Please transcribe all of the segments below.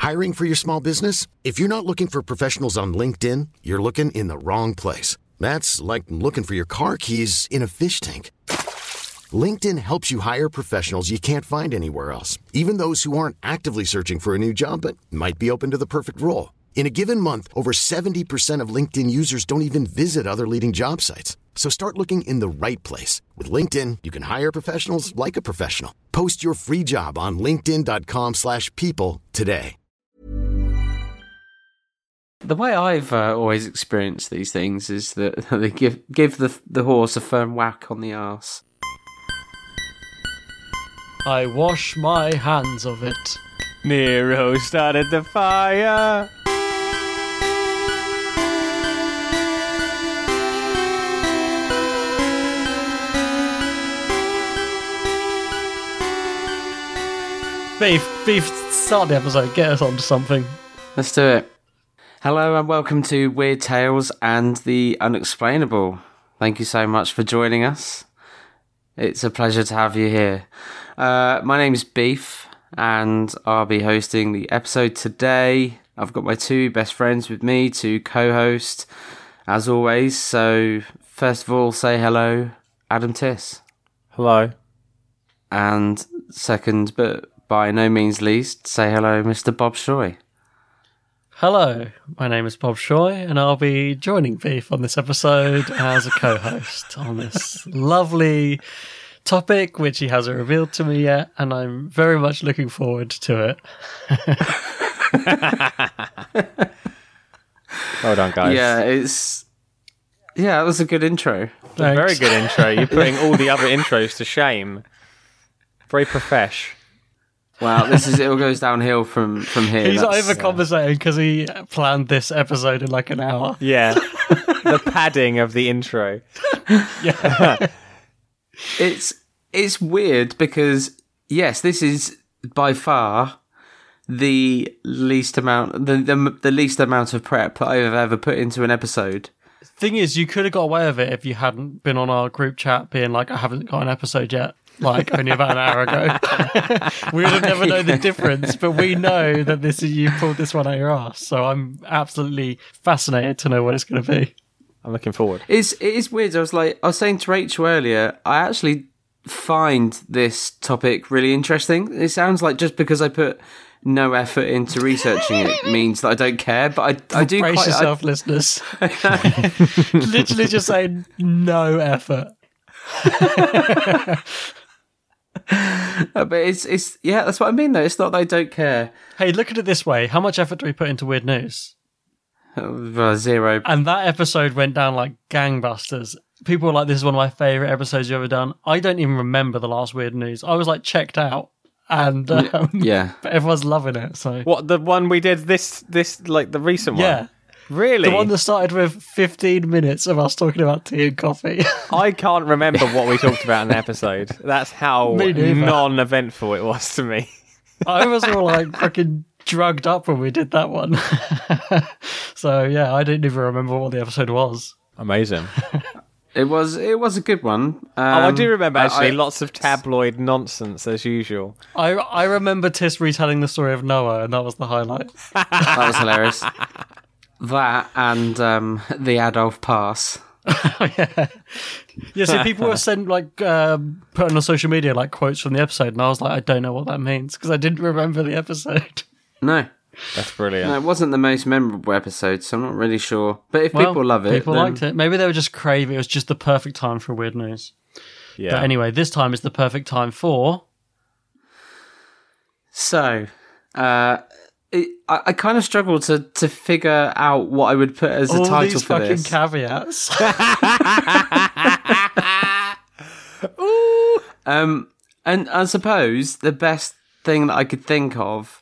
Hiring for your small business? If you're not looking for professionals on LinkedIn, you're looking in the wrong place. That's like looking for your car keys in a fish tank. LinkedIn helps you hire professionals you can't find anywhere else, even those who aren't actively searching for a new job but might be open to the perfect role. In a given month, over 70% of LinkedIn users don't even visit other leading job sites. So start looking in the right place. With LinkedIn, you can hire professionals like a professional. Post your free job on linkedin.com/people today. The way I've always experienced these things is that they give the horse a firm whack on the arse. I wash my hands of it. Nero started the fire. Beef, start the episode. Get us on to something. Let's do it. Hello and welcome to Weird Tales and the Unexplainable. Thank you so much for joining us. It's a pleasure to have you here. My name's Beef and I'll be hosting the episode today. I've got my two best friends with me to co-host as always. So first of all, say hello, Adam Tiss. Hello. And second, but by no means least, say hello, Mr. Bob Shoy. Hello, my name is Bob Shoy, and I'll be joining Beef on this episode as a co-host on this lovely topic, which he hasn't revealed to me yet, and I'm very much looking forward to it. Well done, guys. Yeah, that was a good intro. A very good intro. You're putting all the other intros to shame. Very profesh. Wow, it all goes downhill from here. He's overcompensating because he planned this episode in like an hour. Yeah. The padding of the intro. Yeah. It's weird because, yes, this is by far the least amount the least amount of prep that I've ever put into an episode. Thing is, you could have got away with it if you hadn't been on our group chat being like, I haven't got an episode yet. Like only about an hour ago. We would have never known the difference, but we know that you pulled this one out your ass. So I'm absolutely fascinated to know what it's going to be. I'm looking forward. It is weird. I was saying to Rachel earlier, I actually find this topic really interesting. It sounds like just because I put no effort into researching it means that I don't care, but I do. Brace yourself, listeners. Literally just saying no effort. But it's yeah, that's what I mean though. It's not that I don't care. Hey, look at it this way. How much effort do we put into Weird News? Zero. And that episode went down like gangbusters. People were like, this is one of my favourite episodes you've ever done. I don't even remember the last Weird News. I was like checked out. And yeah. But everyone's loving it. So what, the one we did this like the recent one? Yeah. Really? The one that started with 15 minutes of us talking about tea and coffee. I can't remember what we talked about in the episode. That's how non-eventful it was to me. I was all like fucking drugged up when we did that one. So yeah, I didn't even remember what the episode was. Amazing. It was a good one. I do remember actually lots of tabloid nonsense as usual. I remember Tiss retelling the story of Noah, and that was the highlight. That was hilarious. That and the Adolf pass. Yeah. Yeah, so people were putting on social media like quotes from the episode, and I was like, I don't know what that means because I didn't remember the episode. No. That's brilliant. No, it wasn't the most memorable episode, so I'm not really sure. But if people love it, people liked it. Maybe they were just craving. It was just the perfect time for Weird News. Yeah. But anyway, this time is the perfect time for. So, I kind of struggled to figure out what I would put as a title for this. All these fucking caveats. Ooh. And I suppose the best thing that I could think of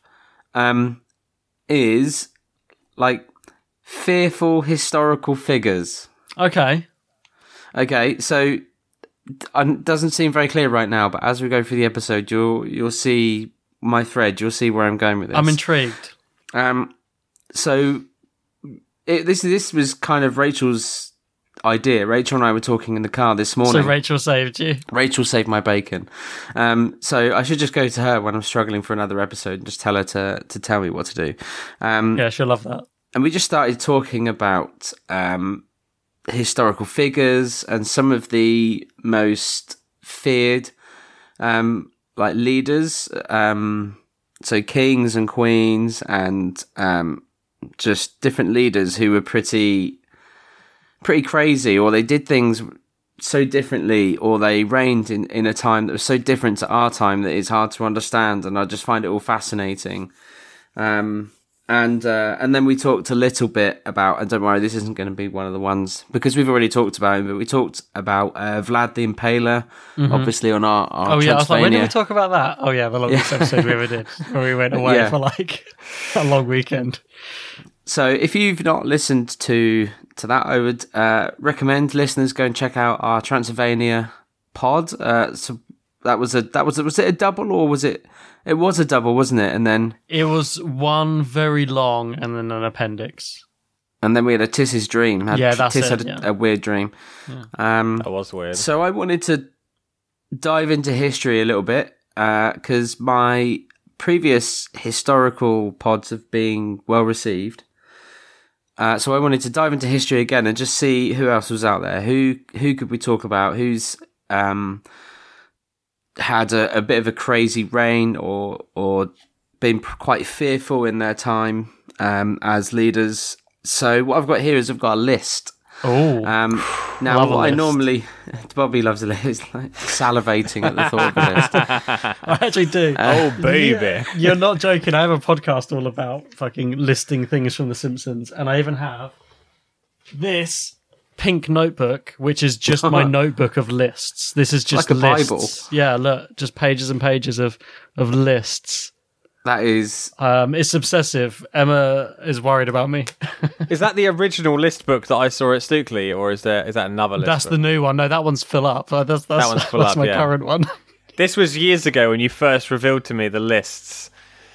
is like fearful historical figures. Okay, so it doesn't seem very clear right now, but as we go through the episode, you'll see my thread. You'll see where I'm going with this. I'm intrigued. So this was kind of Rachel's idea. Rachel and I were talking in the car this morning. So Rachel saved you. Rachel saved my bacon. So I should just go to her when I'm struggling for another episode and just tell her to tell me what to do. Yeah, she'll love that. And we just started talking about historical figures and some of the most feared leaders. So kings and queens and just different leaders who were pretty crazy, or they did things so differently, or they reigned in a time that was so different to our time that it's hard to understand. And I just find it all fascinating. And then we talked a little bit about, and don't worry, this isn't going to be one of the ones because we've already talked about him, but we talked about Vlad the Impaler, obviously on our Oh yeah, I was like, when did we talk about that? Oh yeah, the longest episode we ever did, where we went away for like a long weekend. So if you've not listened to that, I would recommend listeners go and check out our Transylvania pod. So was it a double, or was it? It was a double, wasn't it? And then it was one very long, and then an appendix. And then we had a Tiss's dream. Tiss had a weird dream. Yeah. That was weird. So I wanted to dive into history a little bit because my previous historical pods have been well received. So I wanted to dive into history again and just see who else was out there. Who could we talk about? Who's had a bit of a crazy reign or been quite fearful in their time as leaders. So what I've got here is I've got a list. Oh, now what I normally, Bobby loves a list, like salivating at the thought of a list. I actually do. Oh baby, you're not joking. I have a podcast all about fucking listing things from The Simpsons, and I even have this pink notebook, which is just my notebook of lists. This is just like a lists. Bible. Yeah, look, just pages and pages of lists. That is... it's obsessive. Emma is worried about me. Is that the original list book that I saw at Stookley, or is that another list That's book? the new one. No, that one's full up. That's my current one. This was years ago when you first revealed to me the lists.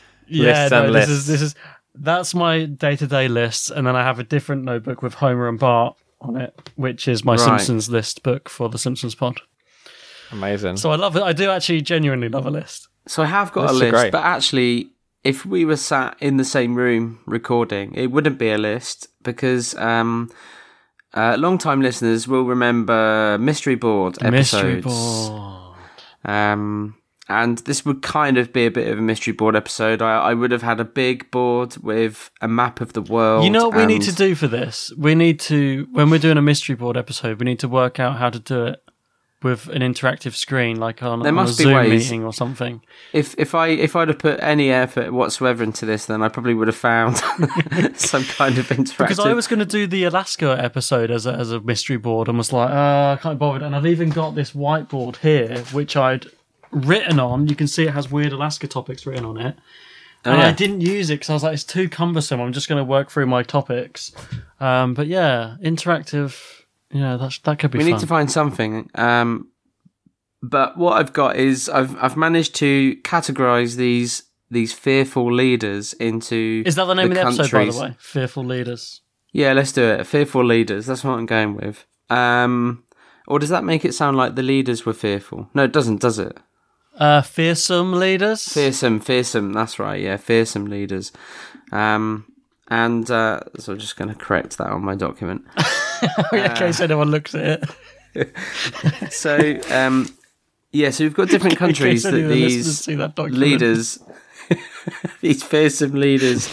That's my day-to-day lists, and then I have a different notebook with Homer and Bart on it, which is my Simpsons list book for the Simpsons pod. Amazing. So I love it. I do actually genuinely love a list. So I have got a list, but actually, if we were sat in the same room recording, it wouldn't be a list because long-time listeners will remember Mystery Board episodes. Mystery Board. And this would kind of be a bit of a Mystery Board episode. I would have had a big board with a map of the world. You know what we need to do for this? We need to, when we're doing a Mystery Board episode, we need to work out how to do it with an interactive screen, like on a Zoom meeting or something. If I'd have put any effort whatsoever into this, then I probably would have found some kind of interactive. Because I was going to do the Alaska episode as a mystery board and was like, I can't bother. And I've even got this whiteboard here, which I'd written on. You can see it has weird Alaska topics written on it. And I didn't use it because I was like, it's too cumbersome. I'm just going to work through my topics. But yeah, interactive. Yeah, that could be fun. We need to find something. But what I've got is I've managed to categorise these fearful leaders into. Is that the name of the episode, by the way? Fearful leaders. Yeah, let's do it. Fearful leaders. That's what I'm going with. Or does that make it sound like the leaders were fearful? No, it doesn't, does it? Fearsome leaders. Fearsome. That's right. Yeah, fearsome leaders. So I'm just going to correct that on my document. In case anyone looks at it. So we've got different countries that these leaders, these fearsome leaders,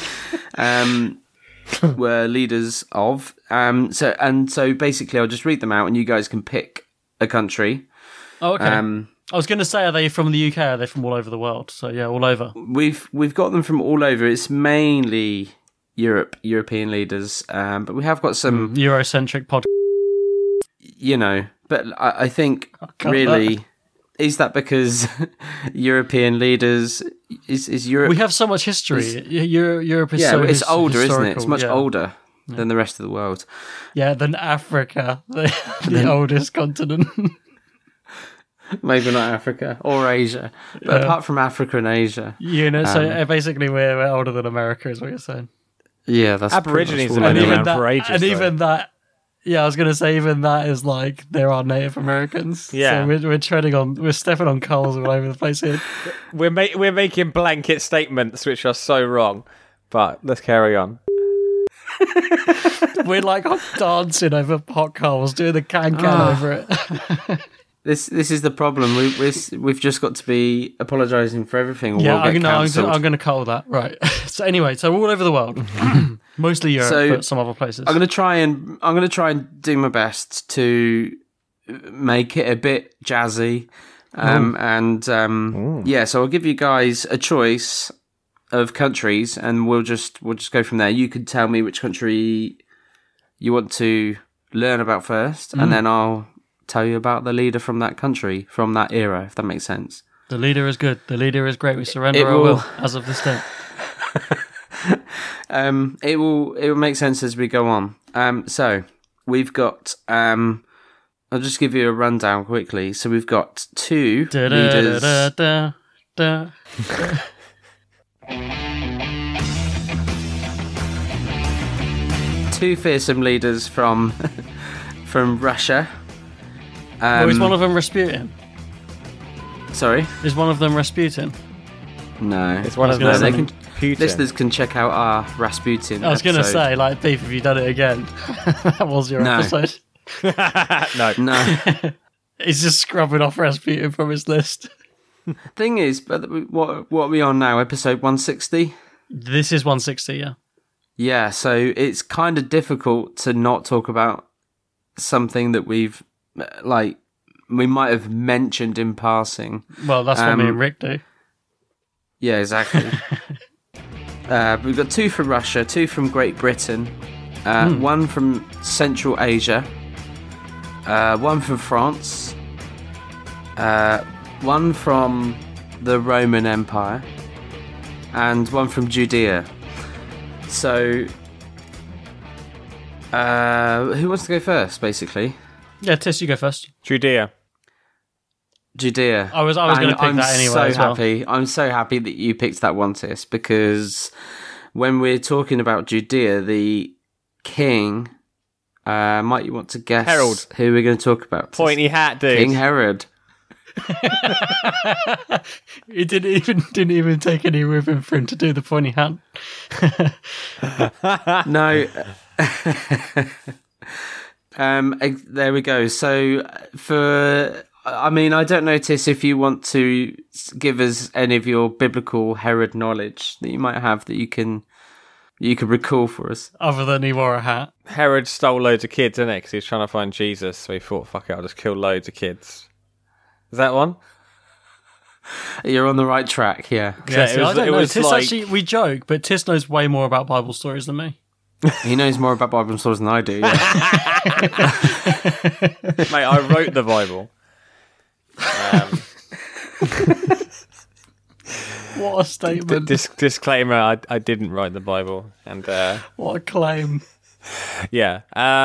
were leaders of. So basically, I'll just read them out, and you guys can pick a country. Oh, okay. I was going to say, are they from the UK? Or are they from all over the world? So yeah, all over. We've got them from all over. It's mainly European leaders, but we have got some Eurocentric podcast. You know, but I think really is that because European leaders is Europe. We have so much history. Europe is so it's older, isn't it? It's historical, much older than the rest of the world. Yeah, than Africa, the oldest continent. Maybe not Africa or Asia, but apart from Africa and Asia, so basically we're older than America, is what you're saying. Yeah, that's Aborigines have been around for ages. And even that Yeah, I was going to say even that is like there are Native Americans. Yeah. So we're stepping on coals all over the place here. We're making blanket statements which are so wrong, but let's carry on. We're like dancing over pot coals, doing the can over it. This is the problem. We've just got to be apologising for everything. Or Yeah, we'll get cancelled. I'm going to cull that. Right. So anyway, so all over the world, mostly Europe, but some other places. I'm going to try and do my best to make it a bit jazzy, So I'll give you guys a choice of countries, and we'll just go from there. You could tell me which country you want to learn about first, and then I'll tell you about the leader from that country, from that era, if that makes sense. The leader is good. The leader is great. We surrender our will as of this day. It will make sense as we go on. So we've got. I'll just give you a rundown quickly. So we've got two leaders. Two fearsome leaders from Russia. Is one of them Rasputin? Sorry? Is one of them Rasputin? No. It's one of them. Listeners can check out our Rasputin I was going to episode. say, like, Beef, have you done it again? That was your episode. No. He's just scrubbing off Rasputin from his list. Thing is, but what are we on now? Episode 160? This is 160, yeah. Yeah, so it's kind of difficult to not talk about something that we might have mentioned in passing. Well, that's what me and Rick do. Yeah, exactly. We've got two from Russia, two from Great Britain, one from Central Asia, one from France, one from the Roman Empire, and one from Judea. So, who wants to go first, basically? Yeah, Tiss, you go first. Judea. I was going to pick that anyway. I'm so happy that you picked that one, Tiss, because when we're talking about Judea, the king, might you want to guess Herod. who we're going to talk about? Pointy hat, dude. King Herod. He didn't even take any ribbon for him to do the pointy hat. No. There we go. So I don't notice if you want to give us any of your biblical Herod knowledge that you might have that you can recall for us. Other than he wore a hat. Herod stole loads of kids, didn't he? Because he was trying to find Jesus, so he thought, fuck it, I'll just kill loads of kids. Is that one? You're on the right track, yeah. Yeah, I don't know. Tiss actually, we joke, but Tiss knows way more about Bible stories than me. He knows more about Bible stories than I do, yeah. Mate, I wrote the Bible. What a statement. Disclaimer, I didn't write the Bible. And what a claim. Yeah.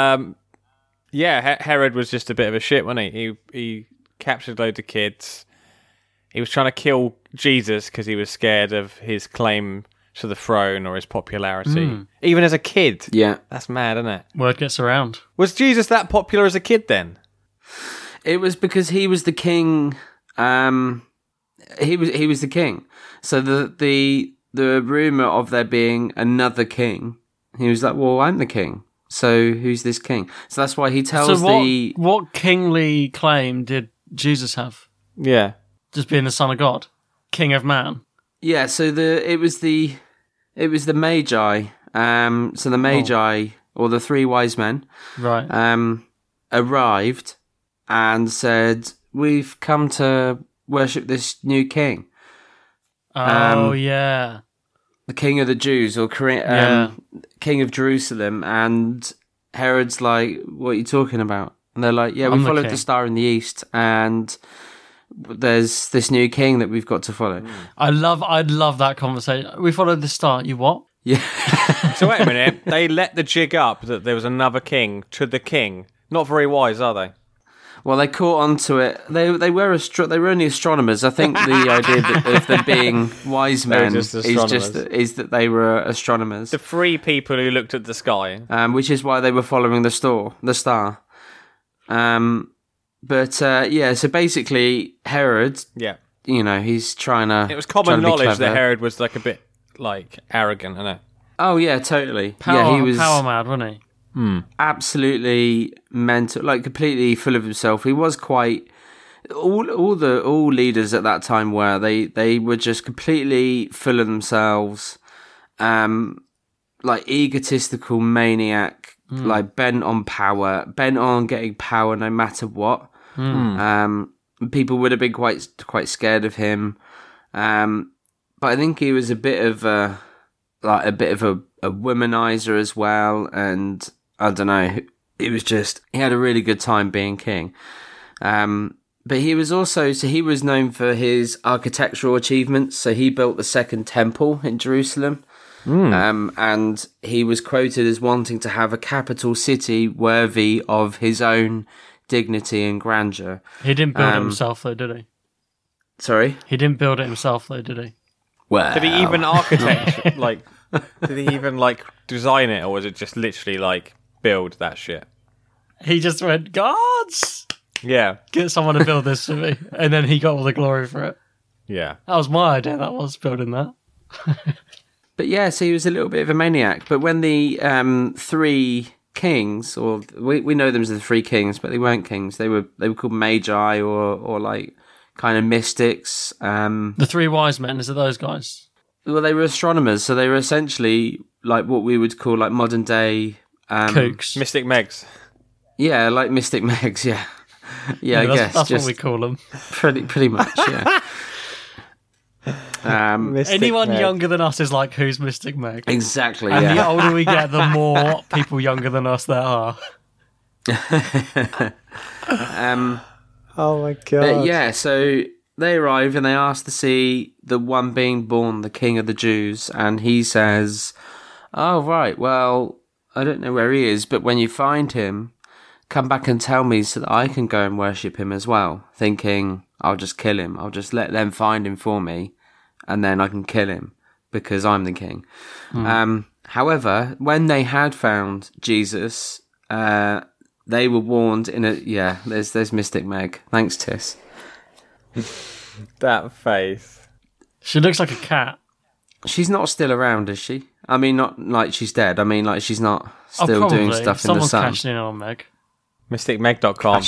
Herod was just a bit of a shit, wasn't he? He captured loads of kids. He was trying to kill Jesus because he was scared of his claim to the throne or his popularity. Even as a kid. Yeah. That's mad, isn't it? Word gets around. Was Jesus that popular as a kid then? It was because he was the king. He was the king. So the rumor of there being another king, he was like, well, I'm the king. So who's this king? So that's why he tells what kingly claim did Jesus have? Yeah. Just being the Son of God, King of Man. Yeah. So it was the Magi. So the Magi or the three wise men, right? Arrived and said, "We've come to worship this new king." Oh yeah. The king of the Jews, or king of Jerusalem, and Herod's like, "What are you talking about?" And they're like, "Yeah, we followed the star in the east, and there's this new king that we've got to follow." I'd love that conversation. We followed the star. You what? Yeah. So wait a minute. They let the jig up that there was another king to the king. Not very wise, are they? Well, they caught onto it. They were only astronomers. I think the idea of them being wise men just is that they were astronomers. The 3 people who looked at the sky. Which is why they were following the star. So basically Herod, Yeah. he's trying to. It was common knowledge clever. that Herod was like a bit like arrogant, isn't it? Oh yeah, totally. Power, he was power mad, wasn't he? absolutely mental, like completely full of himself. He was quite. All leaders at that time were they were just completely full of themselves, like egotistical maniac, like bent on power, bent on getting power no matter what. People would have been quite scared of him, but I think he was a bit of a womanizer as well, and I don't know. He had a really good time being king. But he was known for his architectural achievements. So he built the second temple in Jerusalem. And he was quoted as wanting to have a capital city worthy of his own dignity and grandeur. He didn't build it himself, though, did he? Sorry? He didn't build it himself, though, did he? Well, Did he even architect? Did he even design it, or was it just literally build that shit? He just went, gods! Yeah, Get someone to build this for me. And then he got all the glory for it. yeah. That was my idea, that was building that. But yeah, so he was a little bit of a maniac. But when the 3 kings, or we know them as the 3 kings, but they weren't kings. They were called magi or like kind of mystics. The 3 wise men, is it those guys? Well, they were astronomers, so they were essentially like what we would call like modern day Kooks. Mystic Megs. Yeah, like Mystic Megs. Yeah, yeah. I guess that's just what we call them. pretty much. Yeah. Anyone younger than us is like, who's Mystic Meg? Exactly. And the Yeah. older we get, the more people younger than us there are. Oh my god. But yeah, so they arrive and they ask to see the one being born, the King of the Jews, and he says, "Oh right, well, I don't know where he is, but when you find him, come back and tell me so that I can go and worship him as well." Thinking, I'll just kill him. I'll just let them find him for me, and then I can kill him because I'm the king. However, when they had found Jesus, they were warned in a There's Mystic Meg. Thanks, Tiss. That face. She looks like a cat. She's not still around, is she? I mean, not like she's dead. I mean, like she's not still doing stuff Someone's in the sun. cashing in on Meg. MysticMeg.com.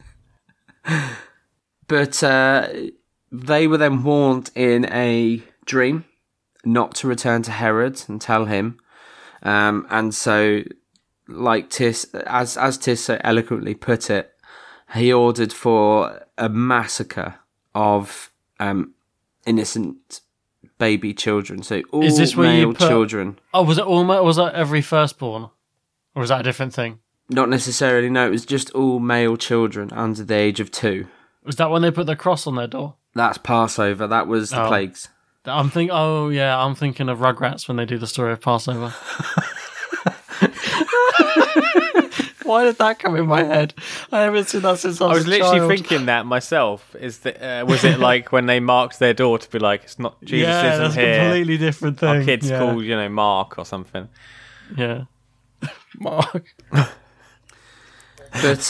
But they were then warned in a dream not to return to Herod and tell him. And so, like Tiss, as Tiss so eloquently put it, he ordered for a massacre of innocent baby children. So all Is this where you male put- children. Oh, was it all? Was that every firstborn, or was that a different thing? Not necessarily, no. It was just all male children under the age of 2. Was that when they put the cross on their door? That's Passover. That was the plagues. I'm thinking of Rugrats when they do the story of Passover. Why did that come in my head? I haven't seen that since I was I was a literally child. thinking that myself. Is that was it like when they marked their door to be like, it's not Jesus Yeah, isn't that's a here. completely different thing. Our kid's yeah. called Mark or something. Yeah. Mark. But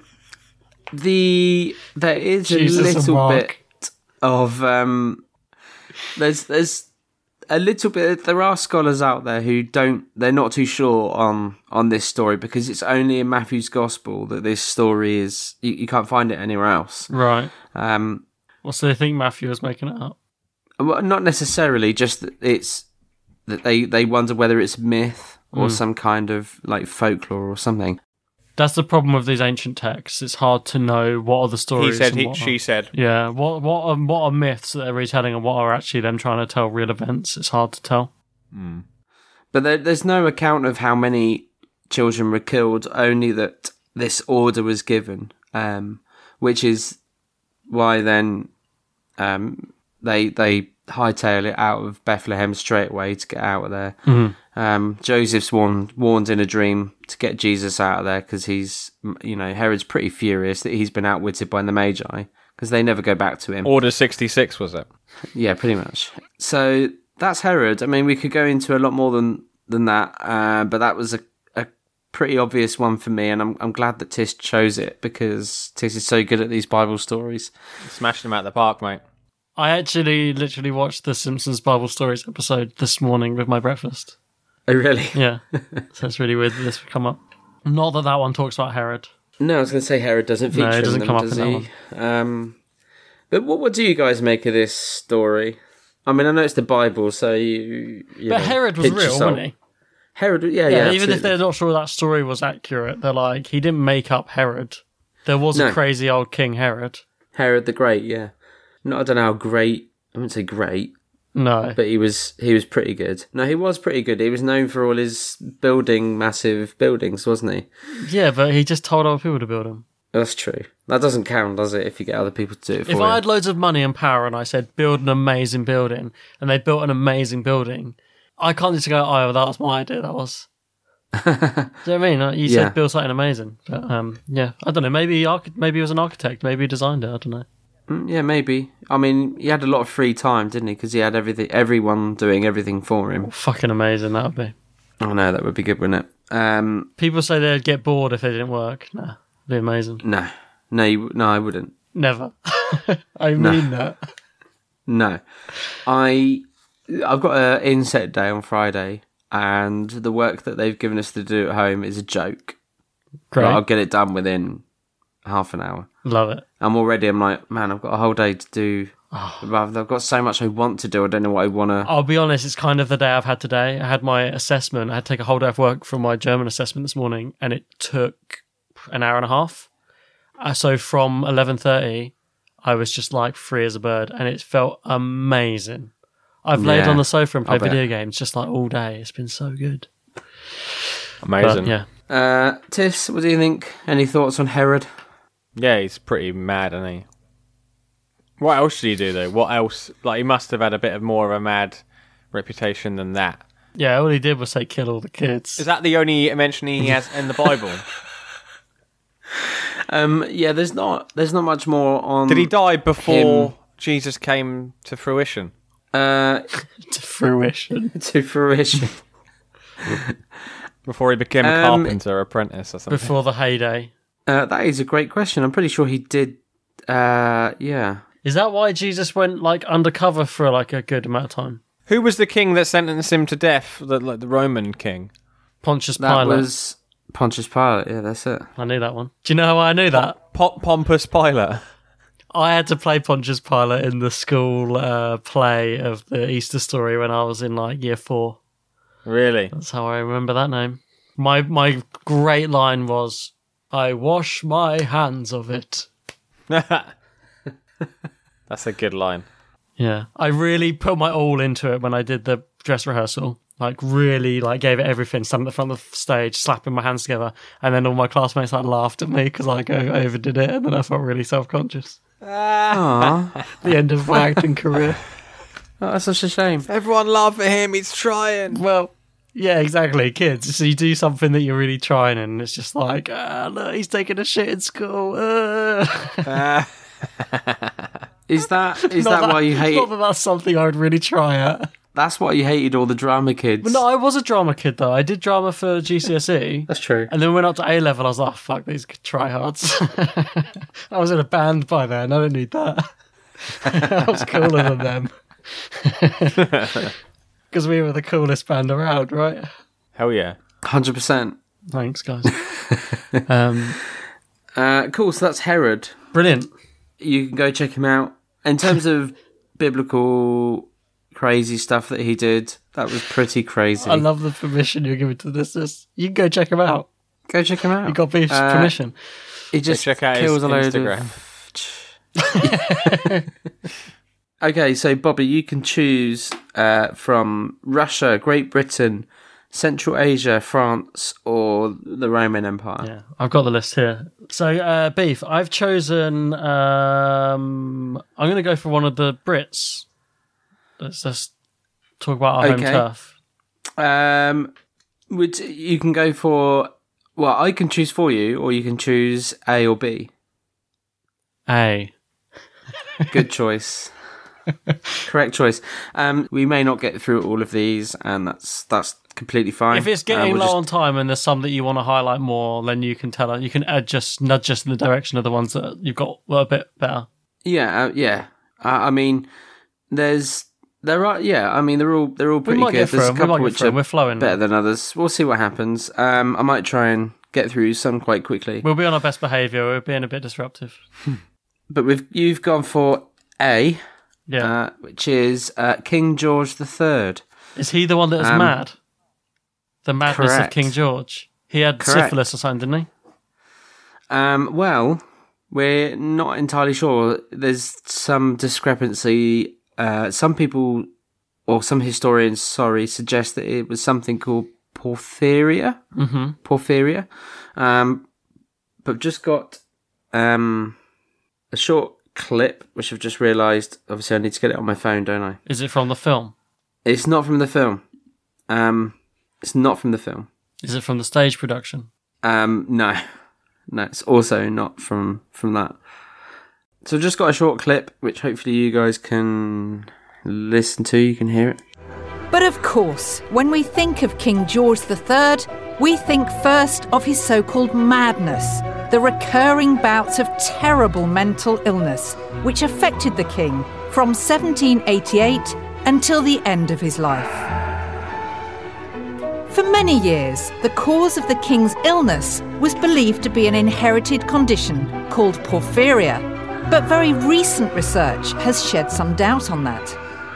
there is Jesus a and little Mark. bit of there's a little bit. There are scholars out there who they're not too sure on this story because it's only in Matthew's Gospel that this story is. You can't find it anywhere else. Right. Well, so they think Matthew was making it up. Well, not necessarily. Just that it's that they wonder whether it's myth or some kind of like folklore or something. That's the problem with these ancient texts. It's hard to know what are the stories. He said, and what she said. Yeah, what are myths that they're retelling and what are actually them trying to tell real events? It's hard to tell. But there's no account of how many children were killed, only that this order was given, which is why then they hightail it out of Bethlehem straight away to get out of there. Joseph's warned in a dream to get Jesus out of there because Herod's pretty furious that he's been outwitted by the Magi because they never go back to him. Order 66, was it? Yeah, pretty much. So that's Herod. I mean, we could go into a lot more than that, but that was a pretty obvious one for me, and I'm glad that Tis chose it because Tis is so good at these Bible stories. Smashing them out of the park, mate. I actually literally watched the Simpsons Bible Stories episode this morning with my breakfast. Oh, really? Yeah. So it's really weird that this would come up. Not that one talks about Herod. No, I was going to say Herod doesn't feature. No, it doesn't in them, come up does in he? that one. But what do you guys make of this story? I mean, I know it's the Bible, so you But Herod was real, wasn't he? Herod, yeah, Even absolutely. if they're not sure that story was accurate, they're like, he didn't make up Herod. There was a crazy old King Herod. Herod the Great, yeah. No, I don't know how great. I wouldn't say great. No. But he was pretty good. No, he was pretty good. He was known for all his building massive buildings, wasn't he? Yeah, but he just told other people to build them. That's true. That doesn't count, does it, if you get other people to do it for you? If I had loads of money and power and I said, build an amazing building, and they built an amazing building, I can't just go, oh, well, that was my idea, that was. Do you know what I mean? You said build something amazing. But, yeah, I don't know. Maybe he was an architect. Maybe he designed it. I don't know. Yeah, maybe. I mean, he had a lot of free time, didn't he? Because he had everyone doing everything for him. Fucking amazing, that would be. Oh, no, that would be good, wouldn't it? People say they'd get bored if they didn't work. Nah, it'd be amazing. No, I wouldn't. Never. I mean that. No. I've got an inset day on Friday, and the work that they've given us to do at home is a joke. Great. But I'll get it done within half an hour. Love it. I'm like, man, I've got a whole day to do. I've got so much I want to do. I don't know what I want to. I'll be honest, it's kind of the day I've had today. I had my assessment. I had to take a whole day of work for my German assessment this morning, and it took an hour and a half. So from 11:30, I was just like free as a bird, and it felt amazing. I've laid on the sofa and played video games just like all day. It's been so good. Amazing. But, yeah. Tiff, what do you think? Any thoughts on Herod? Yeah, he's pretty mad, isn't he? What else did he do, though? What else? Like, he must have had a bit of more of a mad reputation than that. Yeah, all he did was say kill all the kids. Is that the only mention he has in the Bible? Yeah, there's not much more on. Did he die before Jesus came to fruition? To fruition. To fruition. Before he became a carpenter apprentice or something? Before the heyday. That is a great question. I'm pretty sure he did. Yeah. Is that why Jesus went like undercover for like a good amount of time? Who was the king that sentenced him to death? The Roman king? Pontius That Pilate. was Pontius Pilate. Yeah, that's it. I knew that one. Do you know how I knew that? Pompous Pilate. I had to play Pontius Pilate in the school play of the Easter story when I was in like year 4. Really? That's how I remember that name. My great line was, I wash my hands of it. That's a good line. Yeah. I really put my all into it when I did the dress rehearsal. Like really like gave it everything, standing at the front of the stage, slapping my hands together. And then all my classmates like laughed at me because like I overdid it, and then I felt really self-conscious. Aww. The end of my acting career. Oh, that's such a shame. Everyone laugh at him, he's trying. Well, yeah, exactly. Kids. So you do something that you're really trying, and it's just like, look, he's taking a shit in school. Is that why you hate? Not that that's something I would really try at. That's why you hated all the drama kids. But no, I was a drama kid though. I did drama for GCSE. That's true. And then we went up to A level. I was like, oh, fuck these tryhards. I was in a band by then. I don't need that. I was cooler than them. Because we were the coolest band around, right? Hell yeah. 100%. Thanks, guys. Cool. So that's Herod. Brilliant. You can go check him out. In terms of biblical crazy stuff that he did, that was pretty crazy. I love the permission you're giving to this. You can go check him out. Go check him out. You got Beef's permission. He just check out kills his a load Instagram. of. Okay, so Bobby, you can choose from Russia, Great Britain, Central Asia, France, or the Roman Empire. Yeah, I've got the list here. So, Beef, I've chosen. I'm going to go for one of the Brits. Let's talk about our home turf. You can go for... Well, I can choose for you, or you can choose A or B. A. Good choice. Correct choice. We may not get through all of these, and that's completely fine. If it's getting low on time and there's some that you want to highlight more, then you can tell us. You can nudge us in the direction of the ones that you've got a bit better. Yeah, yeah. I mean, there are. Yeah, I mean, they're all pretty good. There's a couple which are We're flowing better than others. We'll see what happens. I might try and get through some quite quickly. We'll be on our best behaviour. We're being a bit disruptive. But you've gone for A, yeah, which is King George III. Is he the one that was mad? The madness correct. of King George. He had syphilis or something, didn't he? Well, we're not entirely sure. There's some discrepancy. Some people, or some historians, suggest that it was something called porphyria. Mm-hmm. Porphyria. But just got a short clip, which I've just realised. Obviously, I need to get it on my phone, don't I? Is it from the film? It's not from the film. It's not from the film. Is it from the stage production? No, it's also not from that. So I've just got a short clip, which hopefully you guys can listen to. You can hear it. But of course, when we think of King George III, we think first of his so-called madness, the recurring bouts of terrible mental illness, which affected the king from 1788 until the end of his life. For many years, the cause of the king's illness was believed to be an inherited condition called porphyria, but very recent research has shed some doubt on that.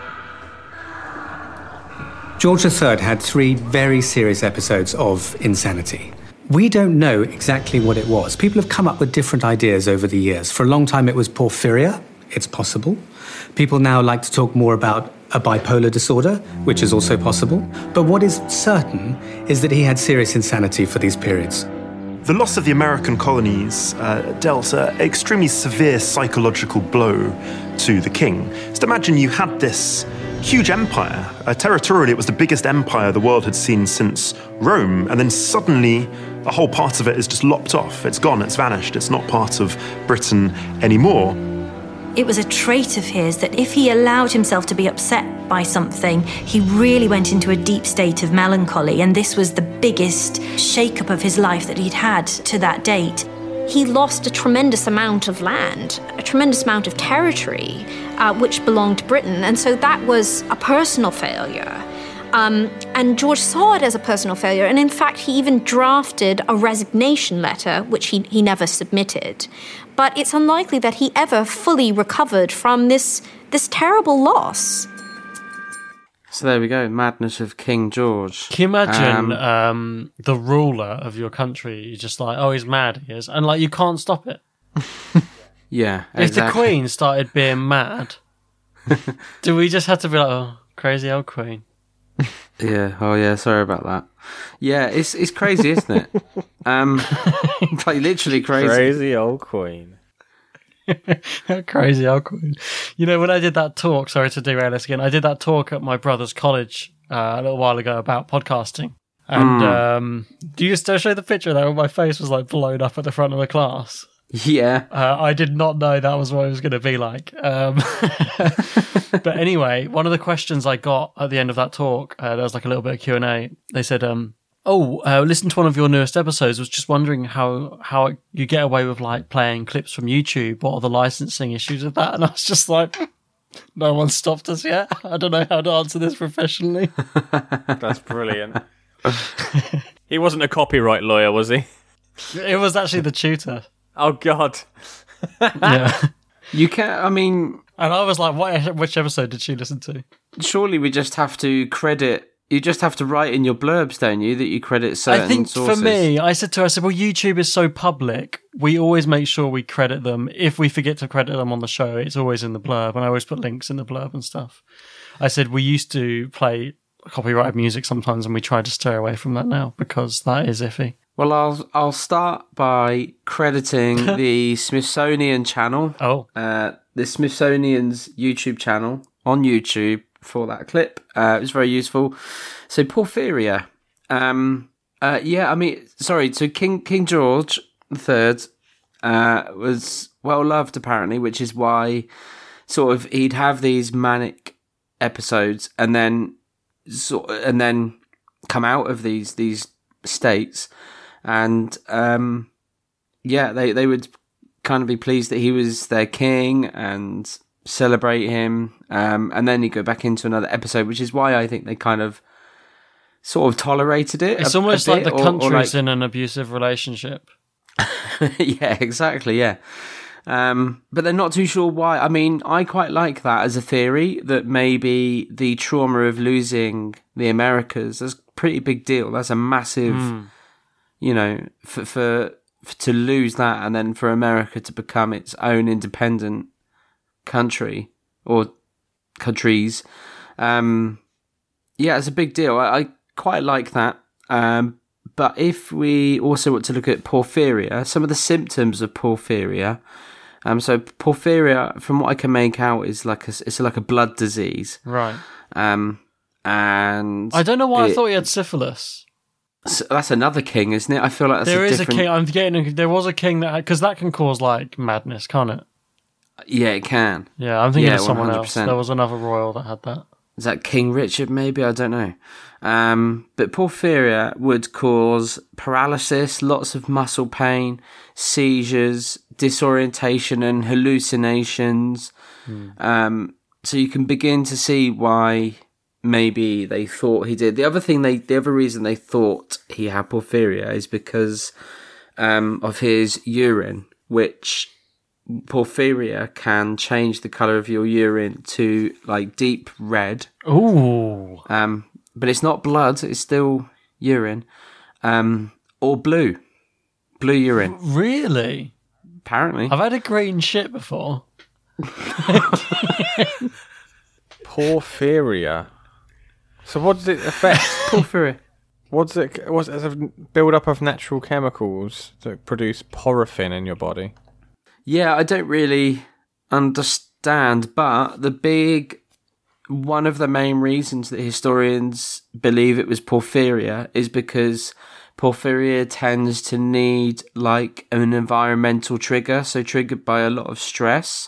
George III had 3 very serious episodes of insanity. We don't know exactly what it was. People have come up with different ideas over the years. For a long time it was porphyria. It's possible. People now like to talk more about a bipolar disorder, which is also possible. But what is certain is that he had serious insanity for these periods. The loss of the American colonies dealt an extremely severe psychological blow to the king. Just imagine you had this huge empire. Territorially, it was the biggest empire the world had seen since Rome, and then suddenly a whole part of it is just lopped off. It's gone, it's vanished, it's not part of Britain anymore. It was a trait of his that if he allowed himself to be upset by something, he really went into a deep state of melancholy, and this was the biggest shake-up of his life that he'd had to that date. He lost a tremendous amount of land, a tremendous amount of territory, which belonged to Britain, and so that was a personal failure. And George saw it as a personal failure, and in fact he even drafted a resignation letter, which he never submitted. But it's unlikely that he ever fully recovered from this terrible loss. So there we go, madness of King George. Can you imagine the ruler of your country? You're just like, oh, he's mad, he is. And like, you can't stop it. Yeah, exactly. If the Queen started being mad, do we just have to be like, oh, crazy old Queen? Yeah, oh yeah, sorry about that. Yeah, it's crazy, isn't it? Like literally crazy. Crazy old Queen. Crazy old Queen. You know, when I did that talk, sorry to derail this again, I did that talk at my brother's college a little while ago about podcasting. And do you still show the picture there where my face was like blown up at the front of the class? Yeah. I did not know that was what it was going to be like. But anyway, one of the questions I got at the end of that talk, there was like a little bit of Q&A. They said, listen to one of your newest episodes. Was just wondering how you get away with like playing clips from YouTube. What are the licensing issues with that? And I was just like, no one stopped us yet. I don't know how to answer this professionally. That's brilliant. He wasn't a copyright lawyer, was he? It was actually the tutor. Oh, God. Yeah. You can't, I mean... And I was like, which episode did she listen to? Surely we just have to credit... You just have to write in your blurbs, don't you, that you credit certain I think sources. For me, I said, well, YouTube is so public, we always make sure we credit them. If we forget to credit them on the show, it's always in the blurb, and I always put links in the blurb and stuff. I said, we used to play copyrighted music sometimes, and we try to stay away from that now, because that is iffy. Well, I'll start by crediting the Smithsonian channel. Oh. The Smithsonian's YouTube channel on YouTube. for that clip. It was very useful. So Porphyria. So King George III was well loved apparently, which is why sort of he'd have these manic episodes and then come out of these states, and they would kind of be pleased that he was their king and celebrate him, and then he'd go back into another episode, which is why I think they kind of sort of tolerated it. It's almost like the country's in an abusive relationship. Yeah, exactly, yeah. But they're not too sure why. I mean, I quite like that as a theory, that maybe the trauma of losing the Americas is a pretty big deal. That's a massive, for to lose that, and then for America to become its own independent country or countries. It's a big deal. I quite like that. But if we also want to look at porphyria, some of the symptoms of porphyria. So porphyria, from what I can make out, is like a blood disease, right? And I don't know why I thought he had syphilis. So that's another king, isn't it? I feel like there is a king. There was a king because that can cause like madness, can't it? Yeah, it can. Yeah, I'm thinking of someone 100%. else. There was another royal that had that. Is that King Richard? Maybe, I don't know. But porphyria would cause paralysis, lots of muscle pain, seizures, disorientation, and hallucinations. So you can begin to see why maybe they thought he did. The other reason they thought he had porphyria is because of his urine, which porphyria can change the colour of your urine to like deep red. Ooh. But it's not blood, it's still urine. Or blue. Blue urine. Really? Apparently. I've had a green shit before. Porphyria. So what does it affect? Porphyria. What's it as a build up of natural chemicals that produce porphyrin in your body? Yeah, I don't really understand, but one of the main reasons that historians believe it was porphyria is because porphyria tends to need like an environmental trigger, so triggered by a lot of stress.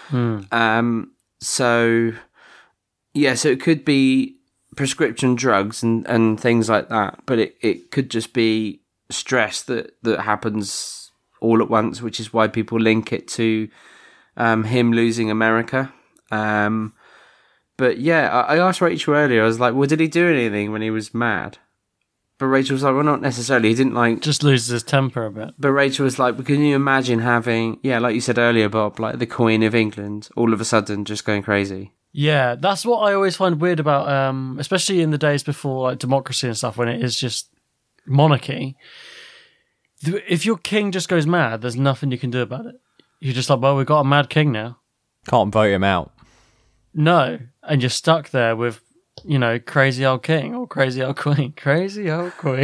So it could be prescription drugs and things like that, but it could just be stress that happens all at once, which is why people link it to him losing America. But yeah, I asked Rachel earlier, I was like, well, did he do anything when he was mad? But Rachel was like, well, not necessarily. He didn't like... Just loses his temper a bit. But Rachel was like, well, can you imagine having, like you said earlier, Bob, like the Queen of England, all of a sudden just going crazy? Yeah, that's what I always find weird about, especially in the days before like democracy and stuff, when it is just monarchy. If your king just goes mad, there's nothing you can do about it. You're just like, well, we've got a mad king now. Can't vote him out. No, and you're stuck there with, crazy old king or crazy old queen. Crazy old queen.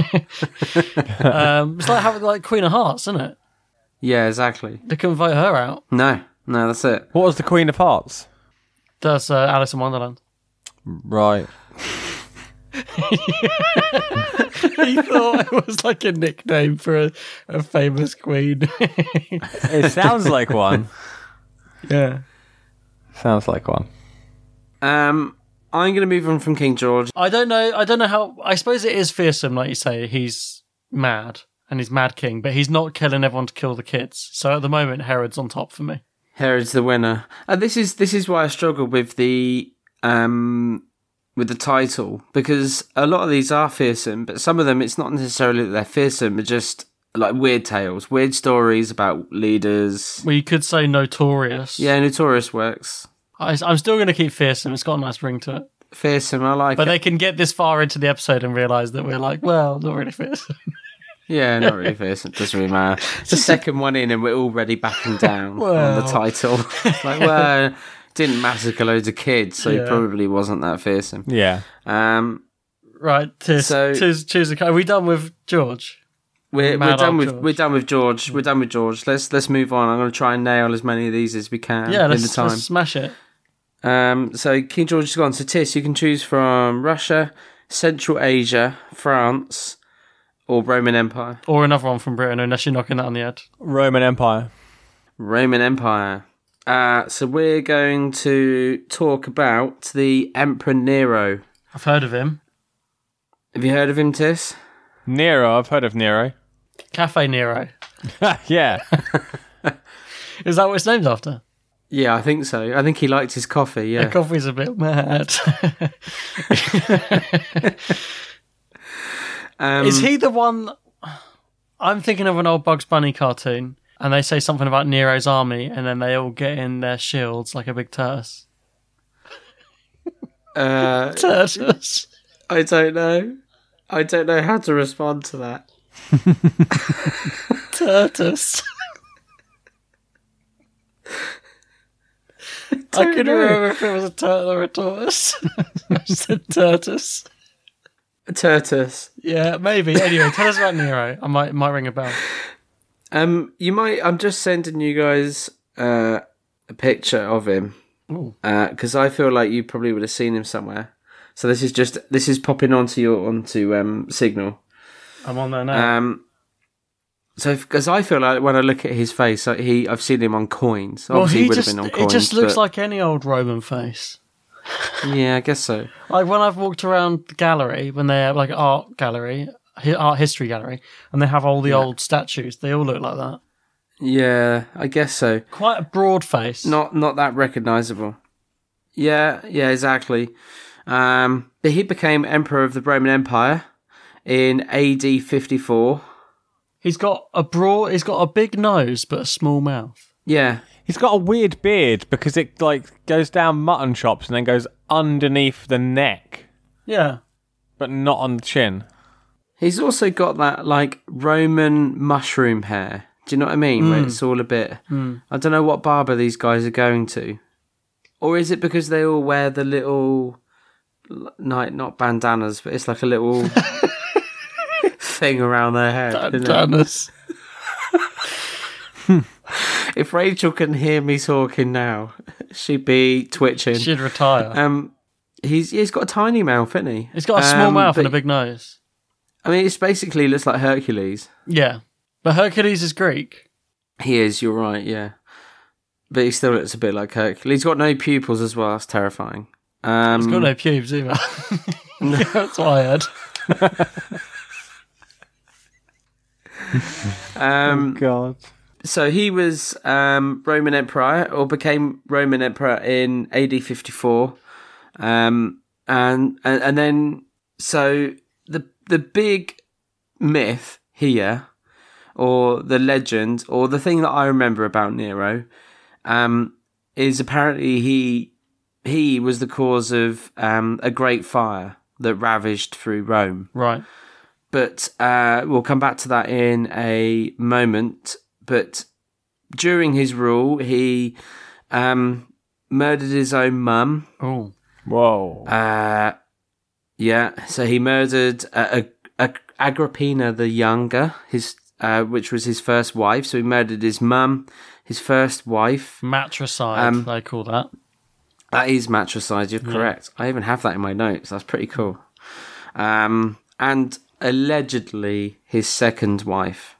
It's like having like Queen of Hearts, isn't it? Yeah, exactly. They couldn't vote her out. No, that's it. What was the Queen of Hearts? That's Alice in Wonderland. Right. He thought it was like a nickname for a famous queen. It sounds like one. Yeah. Sounds like one. I'm going to move on from King George. I don't know how... I suppose it is fearsome, like you say. He's mad, and he's mad king, but he's not killing everyone to kill the kids. So at the moment, Herod's on top for me. Herod's the winner. This is why I struggle with the title, because a lot of these are fearsome, but some of them, it's not necessarily that they're fearsome, they're just like weird tales, weird stories about leaders. Well, you could say notorious. Yeah, notorious works. I'm still going to keep fearsome. It's got a nice ring to it. Fearsome, I like it. But they can get this far into the episode and realise that we're like, well, not really fearsome. Yeah, not really fearsome. It doesn't really matter. It's the second one in and we're already backing down on the title. It's like, well, didn't massacre loads of kids, so he probably wasn't that fearsome. Yeah. Right, choose a... Are we done with George? We're done with George. Let's move on. I'm going to try and nail as many of these as we can. Yeah, in the time. Let's smash it. So King George is gone. So Tis, you can choose from Russia, Central Asia, France, or Roman Empire. Or another one from Britain, unless you're knocking that on the head. Roman Empire. Roman Empire. So we're going to talk about the Emperor Nero. I've heard of him. Have you heard of him, Tis? Nero, I've heard of Nero. Cafe Nero. Yeah. Is that what it's named after? Yeah, I think so. I think he liked his coffee, yeah. The coffee's a bit mad. Is he the one... I'm thinking of an old Bugs Bunny cartoon, and they say something about Nero's army, and then they all get in their shields like a big turtle. Turtles. I don't know. I don't know how to respond to that. Turtles. I couldn't remember if it was a turtle or a tortoise. I said turtles. Turtus. Yeah, maybe. Anyway, tell us about Nero. I might ring a bell. You might. I'm just sending you guys a picture of him because I feel like you probably would have seen him somewhere. So this is popping onto Signal. I'm on there now. So because I feel like when I look at his face, I've seen him on coins. Obviously, he would have been on coins. It just looks like any old Roman face. Yeah, I guess so. Like when I've walked around the gallery, when they have like art history gallery, and they have all the old statues, they all look like that. Yeah, I guess so. Quite a broad face. Not that recognisable. Yeah, exactly. But he became Emperor of the Roman Empire in AD 54. He's got a big nose but a small mouth. Yeah. He's got a weird beard because it goes down mutton chops and then goes underneath the neck. Yeah. But not on the chin. He's also got that Roman mushroom hair. Do you know what I mean? Where it's all a bit... I don't know what barber these guys are going to. Or is it because they all wear the little... not bandanas, but it's like a little thing around their head. Bandanas. If Rachel can hear me talking now, she'd be twitching. She'd retire. He's got a tiny mouth, isn't he? He's got a small mouth and a big nose. I mean, it basically looks like Hercules. Yeah. But Hercules is Greek. He is, you're right, yeah. But he still looks a bit like Hercules. He's got no pupils as well, that's terrifying. He's got no pubes either. No. That's what I heard. Oh, God. So he was Roman Emperor, or became Roman Emperor in AD 54. And then, so the big myth here, or the legend, or the thing that I remember about Nero, is apparently he was the cause of a great fire that ravaged through Rome. Right. But we'll come back to that in a moment. But during his rule, he murdered his own mum. Oh. Whoa. Yeah, so he murdered Agrippina the Younger, which was his first wife. So he murdered his mum, his first wife. Matricide, they call that. That is matricide, you're correct. I even have that in my notes. That's pretty cool. And allegedly his second wife.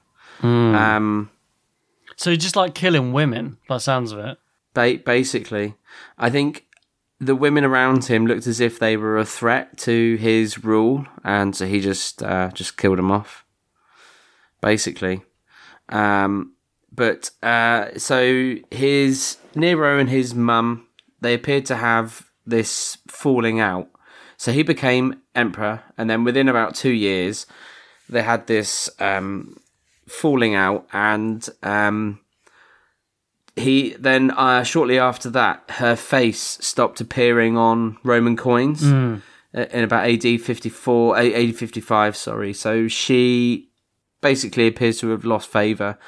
So he's just killing women, by the sounds of it. Basically. I think the women around him looked as if they were a threat to his rule, and so he just killed them off. Basically. But so his Nero and his mum, they appeared to have this falling out. So he became emperor, and then within about 2 years, they had this falling out, and he then shortly after that, her face stopped appearing on Roman coins in about AD 55. Sorry, so she basically appears to have lost favor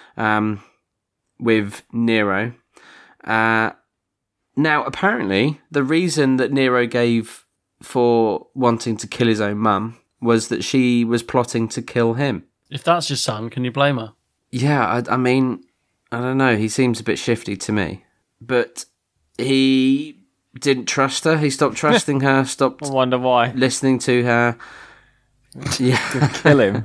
with Nero. Now, apparently, the reason that Nero gave for wanting to kill his own mum was that she was plotting to kill him. If that's your son, can you blame her? Yeah, I mean, I don't know. He seems a bit shifty to me. But he didn't trust her. He stopped trusting her. Stopped. I wonder why. Listening to her. Yeah, Kill him.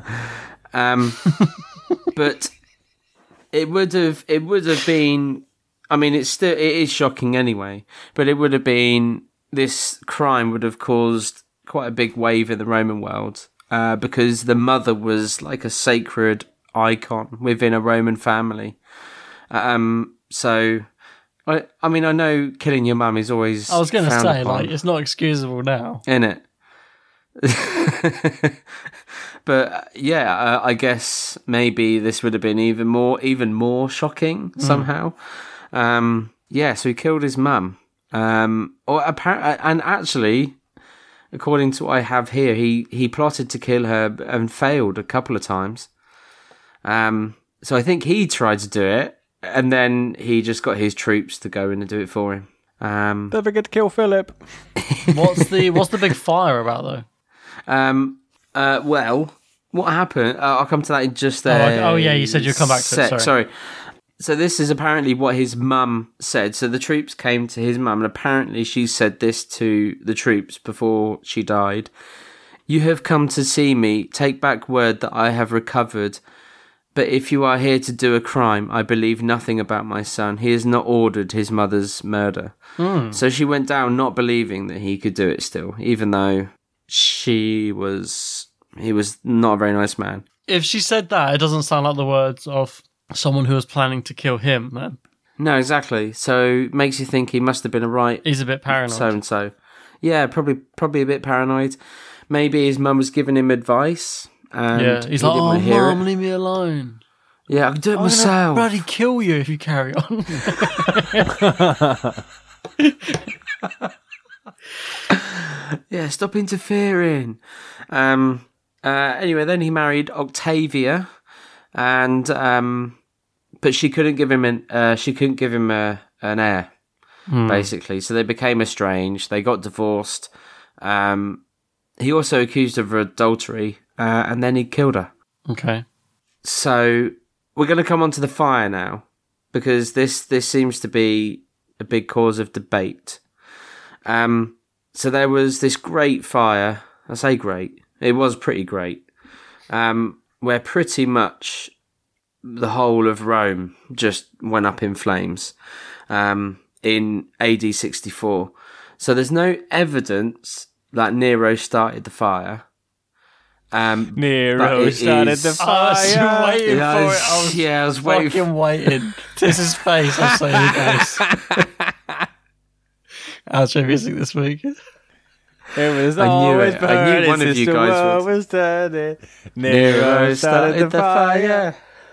But it would have been. I mean, it is shocking anyway. But it would have been, this crime would have caused quite a big wave in the Roman world, because the mother was like a sacred icon within a Roman family. So, I mean, I know killing your mum is always. I was going to say, upon, like, it's not excusable now, innit? But yeah, I guess maybe this would have been even more shocking somehow. Yeah, so he killed his mum. Or apparently, and actually, according to what I have here, he plotted to kill her and failed a couple of times. So I think he tried to do it, and then he just got his troops to go in and do it for him. Don't forget to kill Philip. What's the big fire about though? Well, what happened? I'll come to that in just there. Oh yeah, you said you'd come back to it. Sorry. So this is apparently what his mum said. So the troops came to his mum, and apparently she said this to the troops before she died. "You have come to see me. Take back word that I have recovered. But if you are here to do a crime, I believe nothing about my son. He has not ordered his mother's murder." So she went down not believing that he could do it still, even though he was not a very nice man. If she said that, it doesn't sound like the words of someone who was planning to kill him, then. No, exactly. So it makes you think he must have been He's a bit paranoid. So-and-so. Yeah, probably a bit paranoid. Maybe his mum was giving him advice. And he's like, "Oh, Mum, leave me alone. Yeah, I can do it I'm myself. I'm going to bloody kill you if you carry on." Yeah, stop interfering. Anyway, then he married Octavia, and but she couldn't give him an heir, basically. So they became estranged. They got divorced. He also accused her of adultery, and then he killed her. Okay. So we're going to come on to the fire now, because this seems to be a big cause of debate. So there was this great fire. I say great. It was pretty great. Where pretty much the whole of Rome just went up in flames in AD 64. So there's no evidence that Nero started the fire. Nero started the fire. I was waiting for it. I was waiting. Waiting. This is face. I'll say you guys. How's your music this week? It was I knew always it. I knew one of you guys would. Was started. Nero started the fire.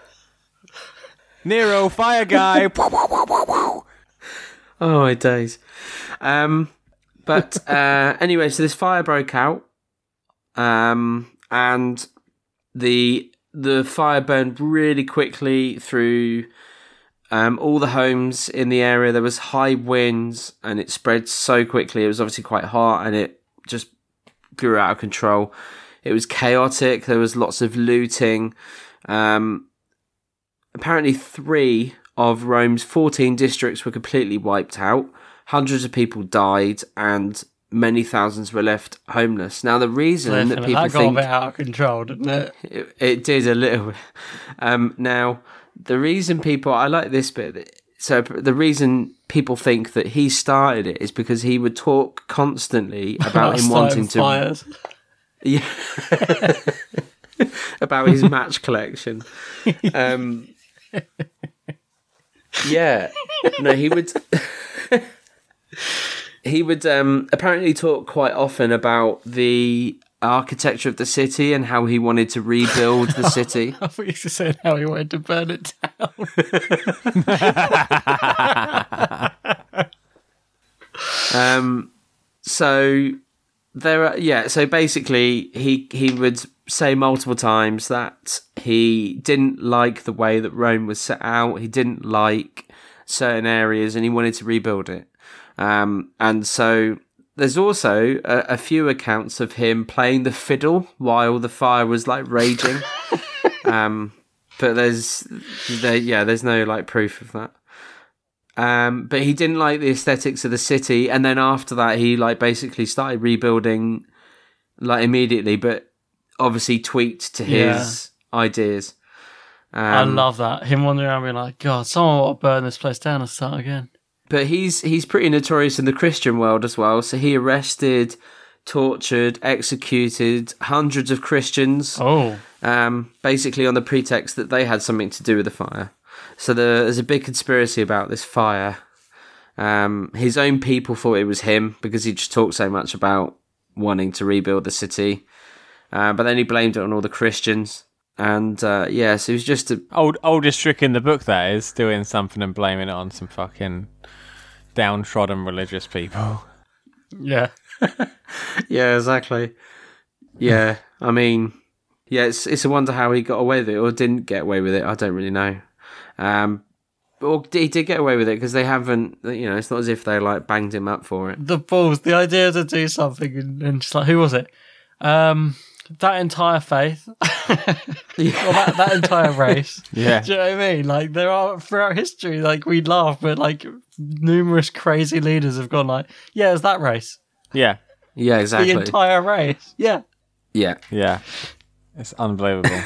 Nero, fire guy. Oh my days. But anyway, so this fire broke out, and the fire burned really quickly through all the homes in the area. There was high winds, and it spread so quickly. It was obviously quite hot, and it just grew out of control. It was chaotic. There was lots of looting. Apparently 3 of Rome's 14 districts were completely wiped out. Hundreds of people died, and many thousands were left homeless. Now, the reason that people that got think... a bit out of control, didn't it? It did a little bit. Now, the reason people... I like this bit. So the reason people think that he started it is because he would talk constantly about him wanting to... Fires. Yeah. About his match collection. Yeah. No, he would... He would apparently talk quite often about the architecture of the city and how he wanted to rebuild the city. I thought you were saying how he wanted to burn it down. So there are, so basically he would say multiple times that he didn't like the way that Rome was set out. He didn't like certain areas, and he wanted to rebuild it. And so there's also a few accounts of him playing the fiddle while the fire was like raging. But there's no like proof of that. But he didn't like the aesthetics of the city, and then after that, he like basically started rebuilding like immediately, but obviously tweaked to his ideas. I love that. Him wandering around being like, God, someone ought to burn this place down and start again. But he's pretty notorious in the Christian world as well. So he arrested, tortured, executed hundreds of Christians. Oh. Basically on the pretext that they had something to do with the fire. So there's a big conspiracy about this fire. His own people thought it was him because he just talked so much about wanting to rebuild the city. But then he blamed it on all the Christians. And so he was just oldest trick in the book, that is, doing something and blaming it on some fucking downtrodden religious people. Yeah. Yeah, exactly. Yeah, I mean, yeah, it's a wonder how he got away with it or didn't get away with it. I don't really know. Or he did get away with it because they haven't, it's not as if they like banged him up for it. The balls, the idea to do something and just like, who was it? That entire faith, or that entire race. Yeah. Do you know what I mean? Like, there are, throughout history, like, we laugh, but like, numerous crazy leaders have gone like, yeah, it's that race. Yeah. Yeah, exactly. The entire race. Yeah. Yeah. Yeah. It's unbelievable.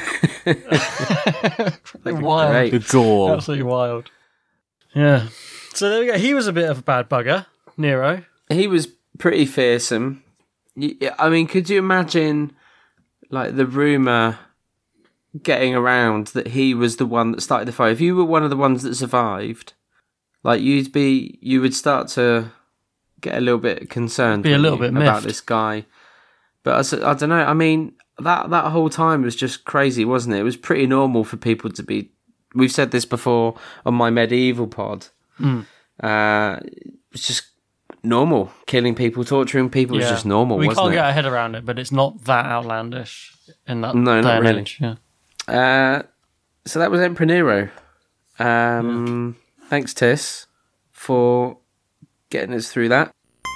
Wild. Great. The gall. Absolutely wild. Yeah. So there we go. He was a bit of a bad bugger, Nero. He was pretty fearsome. I mean, could you imagine, like, the rumour getting around that he was the one that started the fire? If you were one of the ones that survived, like, you would start to get a little bit concerned. Be a little bit about miffed. this guy. But I don't know. I mean, that whole time was just crazy, wasn't it? It was pretty normal for people to be. We've said this before on my medieval pod. It's just normal. Killing people, torturing people is just normal. We wasn't can't it? get our head around it, but it's not that outlandish in that No, day not and really. age. Yeah. So that was Emperor Nero. Thanks, Tiss, for getting us through that.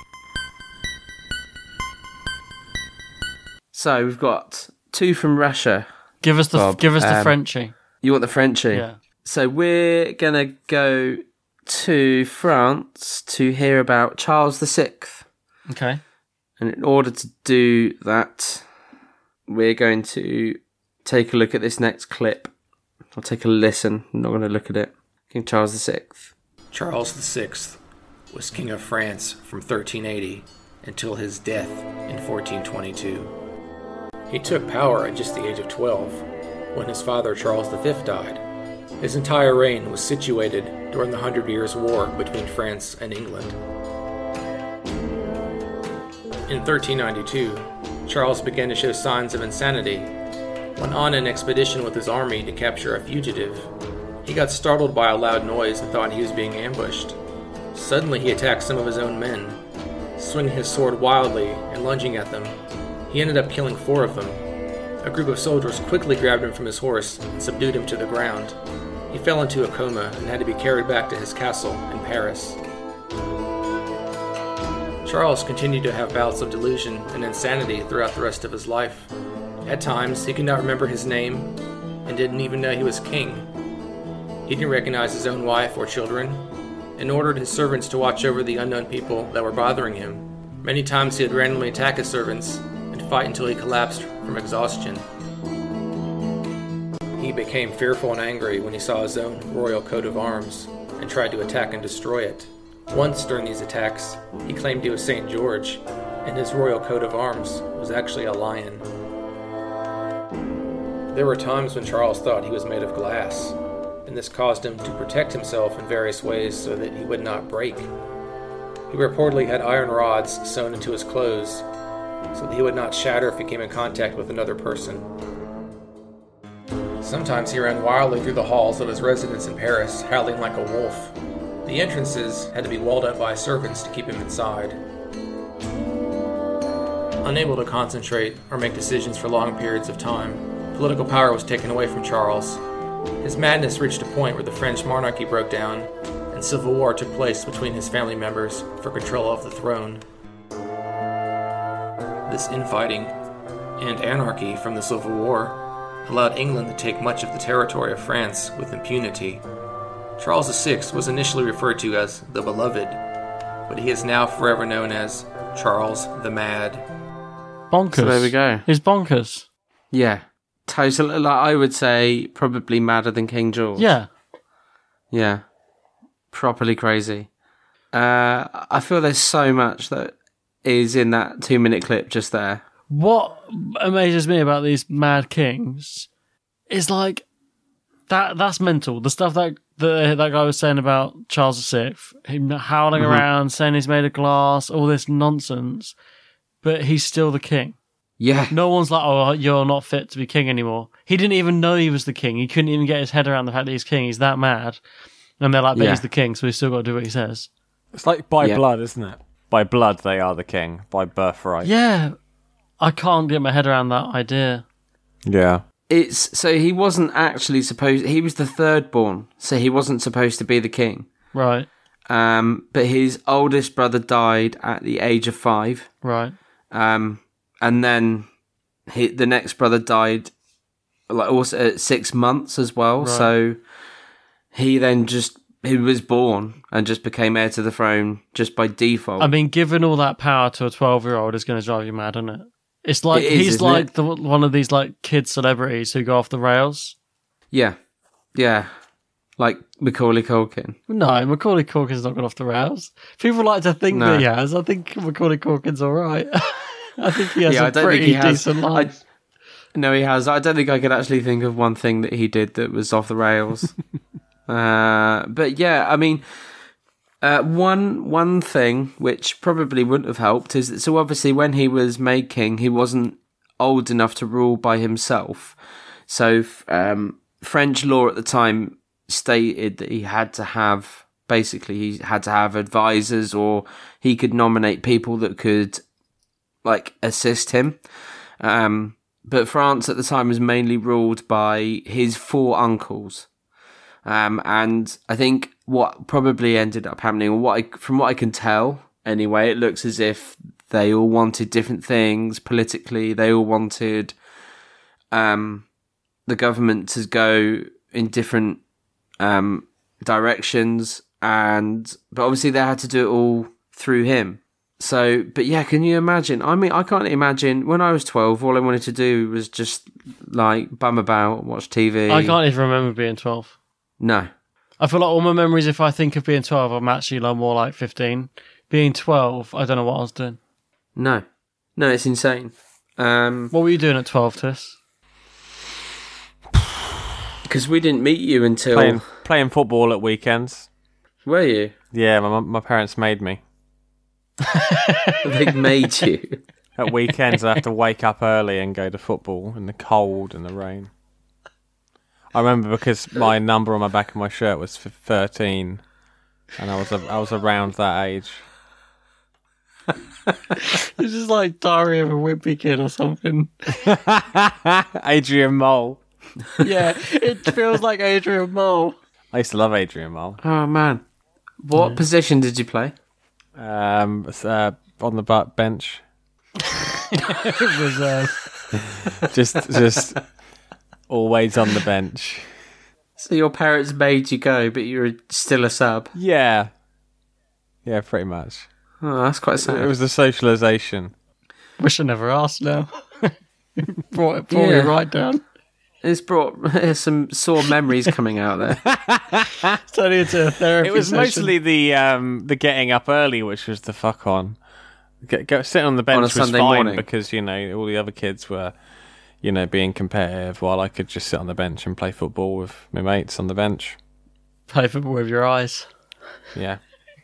So we've got 2 from Russia. Give us the Bob, the Frenchie. You want the Frenchie? Yeah. So we're going to go to France to hear about Charles VI. Okay. And in order to do that, we're going to take a look at this next clip. I'll take a listen. I'm not going to look at it. King Charles VI. Charles VI was King of France from 1380 until his death in 1422. He took power at just the age of 12 when his father Charles V died. His entire reign was situated during the 100 Years' War between France and England. In 1392, Charles began to show signs of insanity. When on an expedition with his army to capture a fugitive, he got startled by a loud noise and thought he was being ambushed. Suddenly he attacked some of his own men, swinging his sword wildly and lunging at them. He ended up killing 4 of them. A group of soldiers quickly grabbed him from his horse and subdued him to the ground. He fell into a coma and had to be carried back to his castle in Paris. Charles continued to have bouts of delusion and insanity throughout the rest of his life. At times, he could not remember his name and didn't even know he was king. He didn't recognize his own wife or children and ordered his servants to watch over the unknown people that were bothering him. Many times he would randomly attack his servants and fight until he collapsed from exhaustion. He became fearful and angry when he saw his own royal coat of arms and tried to attack and destroy it. Once during these attacks, he claimed he was St. George, and his royal coat of arms was actually a lion. There were times when Charles thought he was made of glass, and this caused him to protect himself in various ways so that he would not break. He reportedly had iron rods sewn into his clothes so that he would not shatter if he came in contact with another person. Sometimes he ran wildly through the halls of his residence in Paris, howling like a wolf. The entrances had to be walled up by servants to keep him inside. Unable to concentrate or make decisions for long periods of time, political power was taken away from Charles. His madness reached a point where the French monarchy broke down, and civil war took place between his family members for control of the throne. This infighting and anarchy from the Civil War allowed England to take much of the territory of France with impunity. Charles VI was initially referred to as the Beloved, but he is now forever known as Charles the Mad. Bonkers. So there we go. He's bonkers. Yeah. Totally, like, I would say probably madder than King George. Yeah. Yeah. Properly crazy. I feel there's so much that is in that 2-minute clip just there. What amazes me about these mad kings is like that's mental. The stuff that guy was saying about Charles VI, him howling around, saying he's made of glass, all this nonsense, but he's still the king. Yeah. No one's like, oh, you're not fit to be king anymore. He didn't even know he was the king. He couldn't even get his head around the fact that he's king. He's that mad. And they're like, but he's the king, so he's still got to do what he says. It's like by blood, isn't it? By blood, they are the king. By birthright. Yeah. I can't get my head around that idea. Yeah. So he wasn't actually supposed... He was the third born, so he wasn't supposed to be the king. Right. But his oldest brother died at the age of 5. Right. And then the next brother died like also at 6 months as well. Right. So he then he was born and just became heir to the throne just by default. I mean, giving all that power to a 12-year-old is going to drive you mad, isn't it? It's like he's isn't like it? one of these like kid celebrities who go off the rails. Yeah. Like Macaulay Culkin. No, Macaulay Culkin's not gone off the rails. People like to think that he has. I think Macaulay Culkin's all right. I think he has a pretty decent life. No, he has. I don't think I could actually think of one thing that he did that was off the rails. But yeah, I mean, one thing which probably wouldn't have helped is that, so obviously when he was made king, he wasn't old enough to rule by himself. So French law at the time stated that he had to have advisors, or he could nominate people that could like assist him. But France at the time was mainly ruled by his 4 uncles. And I think what probably ended up happening, or from what I can tell anyway, it looks as if they all wanted different things politically. They all wanted the government to go in different directions, but obviously they had to do it all through him. So, but yeah, can you imagine? I mean, I can't imagine. When I was 12, all I wanted to do was just like bum about, watch TV. I can't even remember being 12. No. I feel like all my memories, if I think of being 12, I'm actually like more like 15. Being 12, I don't know what I was doing. No, it's insane. What were you doing at 12, Tiss? Because we didn't meet you until... Playing football at weekends. Were you? Yeah, my parents made me. They made you? At weekends, I have to wake up early and go to football in the cold and the rain. I remember because my number on my back of my shirt was 13, and I was around that age. This is like Diary of a Wimpy Kid or something. Adrian Mole. Yeah, it feels like Adrian Mole. I used to love Adrian Mole. Oh man, what position did you play? On the bench. It was just always on the bench. So your parents made you go, but you were still a sub. Yeah, pretty much. Oh, that's quite sad. It was the socialisation. Wish I never asked now. brought me right down. It's brought some sore memories coming out there. Turning into a therapy It was session. mostly the getting up early, which was the fuck on. Sitting on the bench On a was Sunday fine morning. because, all the other kids were, being competitive, while I could just sit on the bench and play football with my mates on the bench. Play football with your eyes. Yeah.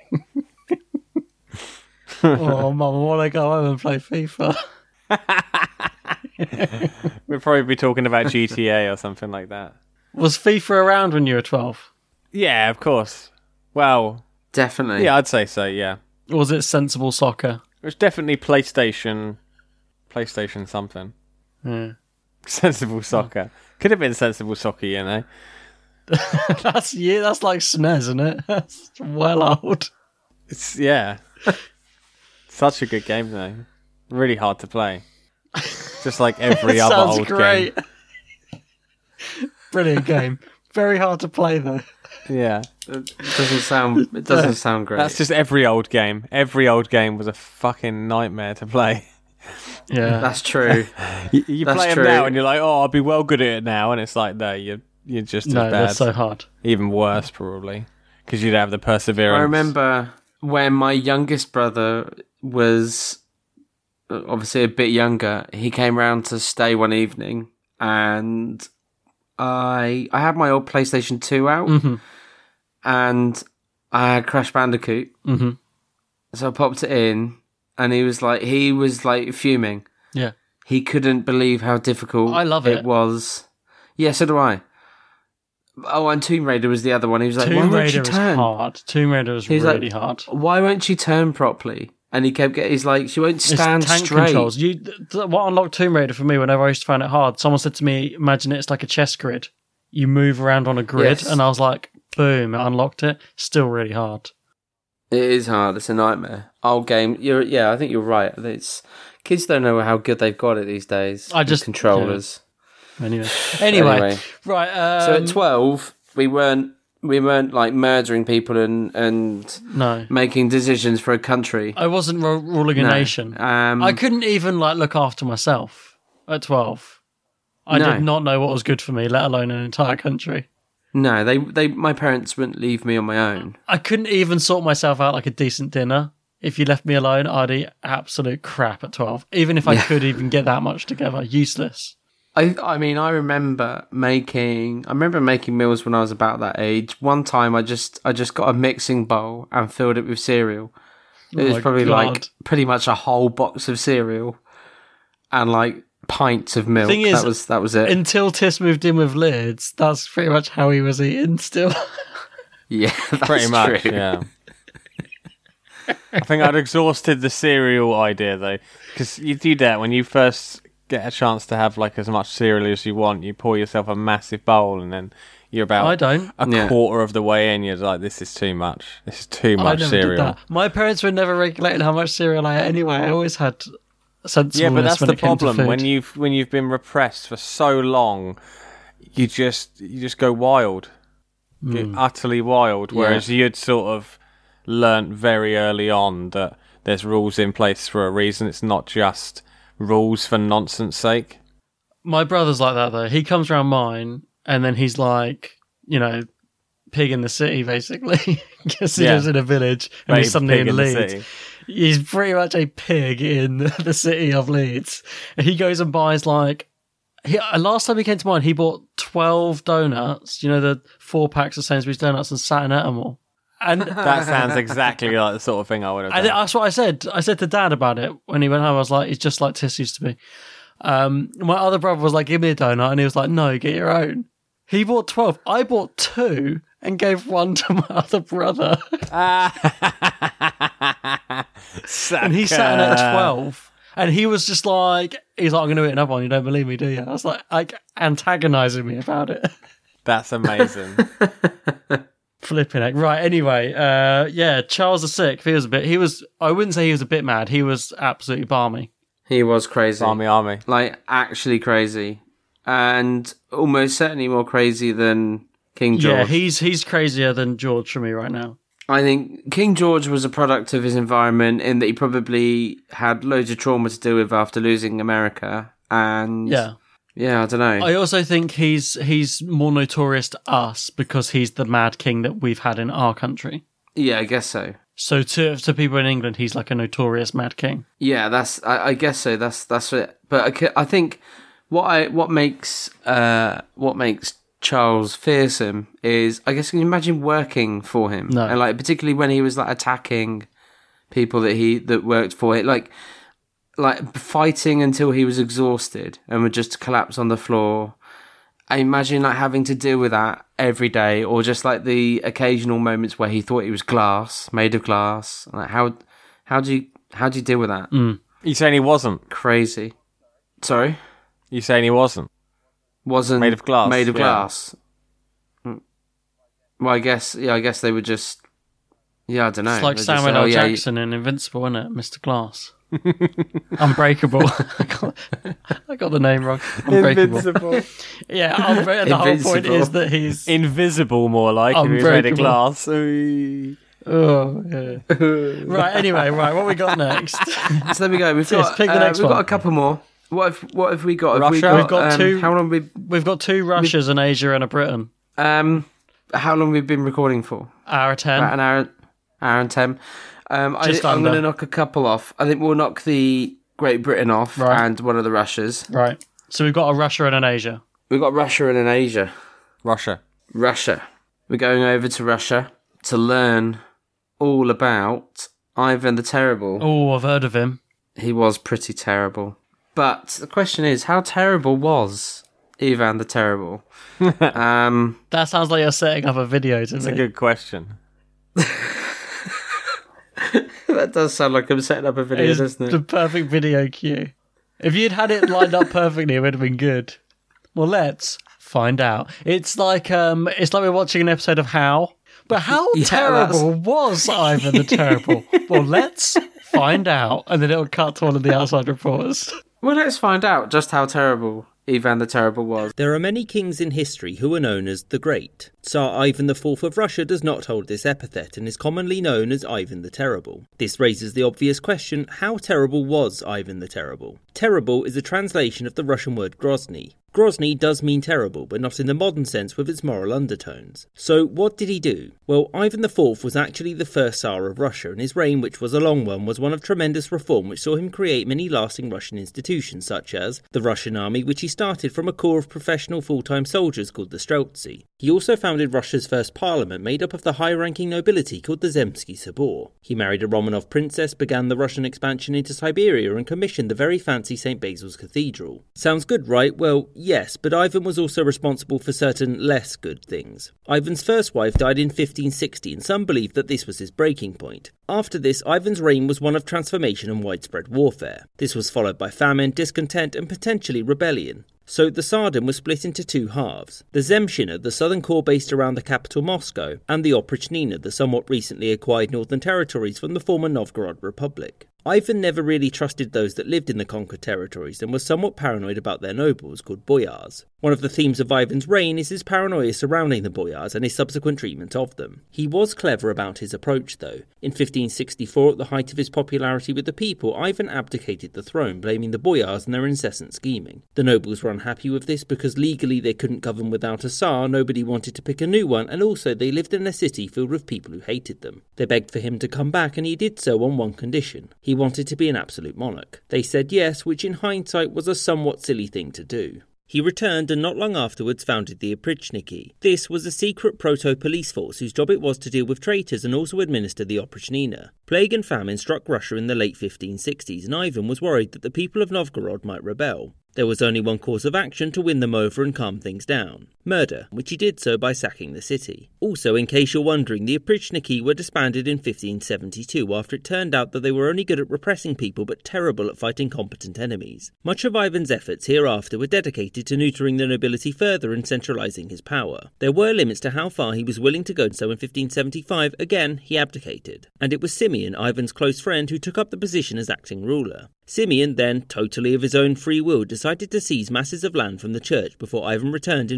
Oh, Mum, I want to go home and play FIFA. We'd probably be talking about GTA or something like that. Was FIFA around when you were 12? Yeah, of course. Well, Definitely. yeah, I'd say so, yeah. Or was it Sensible Soccer? It was definitely PlayStation something. Yeah. Sensible Soccer. Could have been Sensible Soccer, That's like SNES, isn't it? That's well old. It's, yeah. Such a good game, though. Really hard to play. Just like every other Sounds old great. game. Brilliant game. Very hard to play, though. Yeah. It doesn't sound great. That's just every old game. Every old game was a fucking nightmare to play. Yeah, that's true. You That's play true. them now and you're like, oh, I'll be well good at it now. And it's like, no, you're just as bad. they're so hard. Even worse, probably. Because you'd have the perseverance. I remember when my youngest brother was obviously a bit younger, he came round to stay one evening, and I had my old PlayStation 2 out, and I had Crash Bandicoot. So I popped it in, and he was like fuming. Yeah. He couldn't believe how difficult I love it. it was. Yeah, so do I. Oh, and Tomb Raider was the other one. He was like, why Tomb won't Raider you was turn? hard. Tomb Raider was He's really like, hard. why won't she turn properly? And he kept getting, he's like, she won't stand It's tank straight. controls. What unlocked Tomb Raider for me whenever I used to find it hard, someone said to me, imagine it's like a chess grid. You move around on a grid, Yes. and I was like, boom, it unlocked it. Still really hard. It is hard. It's a nightmare. Old game. I think you're right. Kids don't know how good they've got it these days. With controllers. Anyway, right. So at 12, we weren't like murdering people and No. making decisions for a country. I wasn't ruling a No. nation. I couldn't even look after myself at 12. I No. did not know what was good for me, let alone an entire country. No, my parents wouldn't leave me on my own. I couldn't even sort myself out like a decent dinner. If you left me alone, I'd eat absolute crap at 12. Even if I could even get that much together. Useless. I mean, I remember making meals when I was about that age. One time, I just got a mixing bowl and filled it with cereal. It was probably like pretty much a whole box of cereal and like pints of milk. Thing is, that was it. Until Tis moved in with Lids, that's pretty much how he was eating still. Yeah, that's Pretty much, true. yeah. I think I'd exhausted the cereal idea, though. Because you do that when you first get a chance to have like as much cereal as you want. You pour yourself a massive bowl and then you're about I don't. a quarter of the way in. You're like, this is too much. This is too I much never cereal. did that. My parents were never regulating how much cereal I ate anyway. I always had sensibleness. Yeah, but that's when the it came to problem. food. When you've been repressed for so long, you just go wild. You're utterly wild. Whereas you'd sort of learnt very early on that there's rules in place for a reason. It's not just rules for nonsense sake. My brother's like that, though. He comes around mine, and then he's like, pig in the city, basically. Because he lives in a village, and he's suddenly in Leeds. He's pretty much a pig in the city of Leeds. And he goes and buys, last time he came to mine, he bought 12 donuts, the 4 packs of Sainsbury's donuts, and sat and ate them all. And That sounds exactly like the sort of thing I would have done. and that's what I said. I said to Dad about it when he went home. I was like, "He's just like Tiss used to be." My other brother was like, "Give me a donut," and he was like, "No, get your own." He bought 12. I bought 2 and gave one to my other brother. And he sat in at 12. And he was just like, he's like, "I'm going to eat another one. You don't believe me, do you?" I was like antagonising me about it. That's amazing. Flipping heck. Right, anyway, Charles VI, I wouldn't say he was a bit mad, he was absolutely balmy. He was crazy. Army. Like, actually crazy. And almost certainly more crazy than King George. Yeah, he's crazier than George for me right now. I think King George was a product of his environment in that he probably had loads of trauma to deal with after losing America. And yeah, I don't know. I also think he's more notorious to us because he's the mad king that we've had in our country. Yeah, I guess so. So to people in England, he's like a notorious mad king. Yeah, I guess so. That's it. But I think what makes Charles fearsome is, I guess, can you imagine working for him? No. And particularly when he was attacking people that worked for it, like fighting until he was exhausted and would just collapse on the floor. I imagine having to deal with that every day, or just the occasional moments where he thought he was made of glass. How do you deal with that? You saying he wasn't? Crazy. Sorry? You saying he wasn't made of glass? Made of glass. Well, I guess they were just. Yeah, I don't know. It's like They're Samuel just, L. Jackson in Invincible, isn't it, Mr. Glass? Unbreakable. I got the name wrong. Unbreakable. Invincible. Yeah, the whole point is that he's invisible, more like, if he was made of glass. Oh, yeah. Right, anyway, what we got next? So there we go. We've got, pick the next we've one. got a couple more. What have we got? Russia? We've got two. How long We've got 2 Russias, an Asia, and a Britain. how long have we been recording for? Hour 10. About an hour and 10. I'm going to knock a couple off. I think we'll knock the Great Britain off and one of the Russias. Right. So we've got a Russia and an Asia. We've got Russia and an Asia. Russia. We're going over to Russia to learn all about Ivan the Terrible. Oh, I've heard of him. He was pretty terrible. But the question is, how terrible was Ivan the Terrible? That sounds like you're setting up a video to me. That's a good question. That does sound like I'm setting up a video, doesn't it? The perfect video cue. If you'd had it lined up perfectly, it would have been good. Well, let's find out. It's like we're watching an episode of How. But how terrible was Ivan the Terrible? Well, let's find out. And then it'll cut to one of the outside reporters. Well, let's find out just how terrible Ivan the Terrible was. There are many kings in history who are known as the Great. Tsar Ivan IV of Russia does not hold this epithet and is commonly known as Ivan the Terrible. This raises the obvious question, how terrible was Ivan the Terrible? Terrible is a translation of the Russian word Grozny. Grozny does mean terrible, but not in the modern sense with its moral undertones. So what did he do? Well, Ivan IV was actually the first Tsar of Russia, and his reign, which was a long one, was one of tremendous reform which saw him create many lasting Russian institutions, such as the Russian army, which he started from a corps of professional full-time soldiers called the Streltsy. He also founded Russia's first parliament, made up of the high-ranking nobility called the Zemsky Sobor. He married a Romanov princess, began the Russian expansion into Siberia, and commissioned the very fancy St. Basil's Cathedral. Sounds good, right? Well, yes, but Ivan was also responsible for certain less good things. Ivan's first wife died in 1560, and some believe that this was his breaking point. After this, Ivan's reign was one of transformation and widespread warfare. This was followed by famine, discontent, and potentially rebellion. So the Tsardom was split into 2 halves. The Zemshina, the southern core based around the capital Moscow, and the Oprichnina, the somewhat recently acquired northern territories from the former Novgorod Republic. Ivan never really trusted those that lived in the conquered territories and was somewhat paranoid about their nobles, called boyars. One of the themes of Ivan's reign is his paranoia surrounding the boyars and his subsequent treatment of them. He was clever about his approach, though. In 1564, at the height of his popularity with the people, Ivan abdicated the throne, blaming the boyars and their incessant scheming. The nobles were unhappy with this because legally they couldn't govern without a Tsar, nobody wanted to pick a new one, and also they lived in a city filled with people who hated them. They begged for him to come back, and he did so on one condition. He wanted to be an absolute monarch. They said yes, which in hindsight was a somewhat silly thing to do. He returned and not long afterwards founded the Oprichniki. This was a secret proto-police force whose job it was to deal with traitors and also administer the Oprichnina. Plague and famine struck Russia in the late 1560s, and Ivan was worried that the people of Novgorod might rebel. There was only one course of action to win them over and calm things down: murder, which he did so by sacking the city. Also, in case you're wondering, the Oprichniki were disbanded in 1572 after it turned out that they were only good at repressing people but terrible at fighting competent enemies. Much of Ivan's efforts hereafter were dedicated to neutering the nobility further and centralising his power. There were limits to how far he was willing to go, so in 1575, again, he abdicated. And it was Simeon, Ivan's close friend, who took up the position as acting ruler. Simeon then, totally of his own free will, decided to seize masses of land from the church before Ivan returned in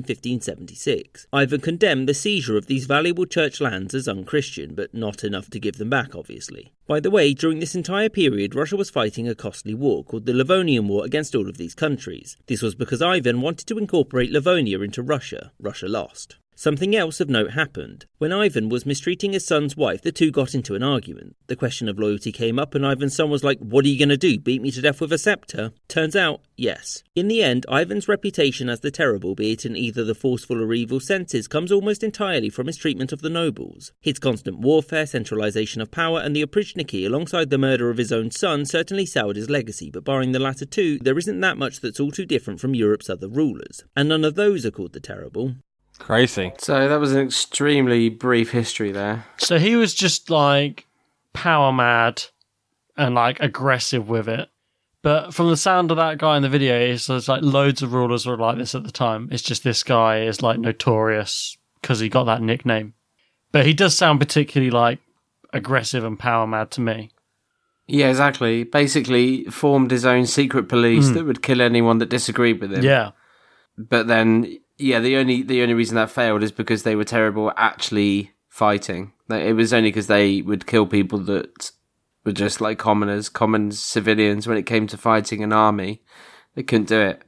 1576. Ivan condemned the seizure of these valuable church lands as unchristian, but not enough to give them back, obviously. By the way, during this entire period, Russia was fighting a costly war called the Livonian War against all of these countries. This was because Ivan wanted to incorporate Livonia into Russia. Russia lost. Something else of note happened. When Ivan was mistreating his son's wife, the two got into an argument. The question of loyalty came up and Ivan's son was like, "What are you going to do, beat me to death with a scepter?" Turns out, yes. In the end, Ivan's reputation as the terrible, be it in either the forceful or evil senses, comes almost entirely from his treatment of the nobles. His constant warfare, centralisation of power, and the Oprichniki, alongside the murder of his own son, certainly soured his legacy, but barring the latter two, there isn't that much that's all too different from Europe's other rulers. And none of those are called the terrible. Crazy. So that was an extremely brief history there. So he was just like power mad and like aggressive with it. But from the sound of that guy in the video, it's like loads of rulers were like this at the time. It's just this guy is like notorious because he got that nickname. But he does sound particularly like aggressive and power mad to me. Yeah, exactly. Basically formed his own secret police that would kill anyone that disagreed with him. Yeah. But then, yeah, the only reason that failed is because they were terrible at actually fighting. It was only because they would kill people that were just like commoners, common civilians. When it came to fighting an army, they couldn't do it.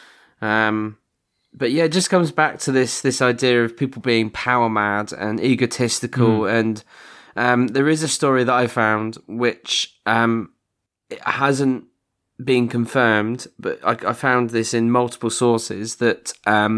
But yeah, it just comes back to this idea of people being power mad and egotistical. And there is a story that I found which it hasn't been confirmed, but I found this in multiple sources that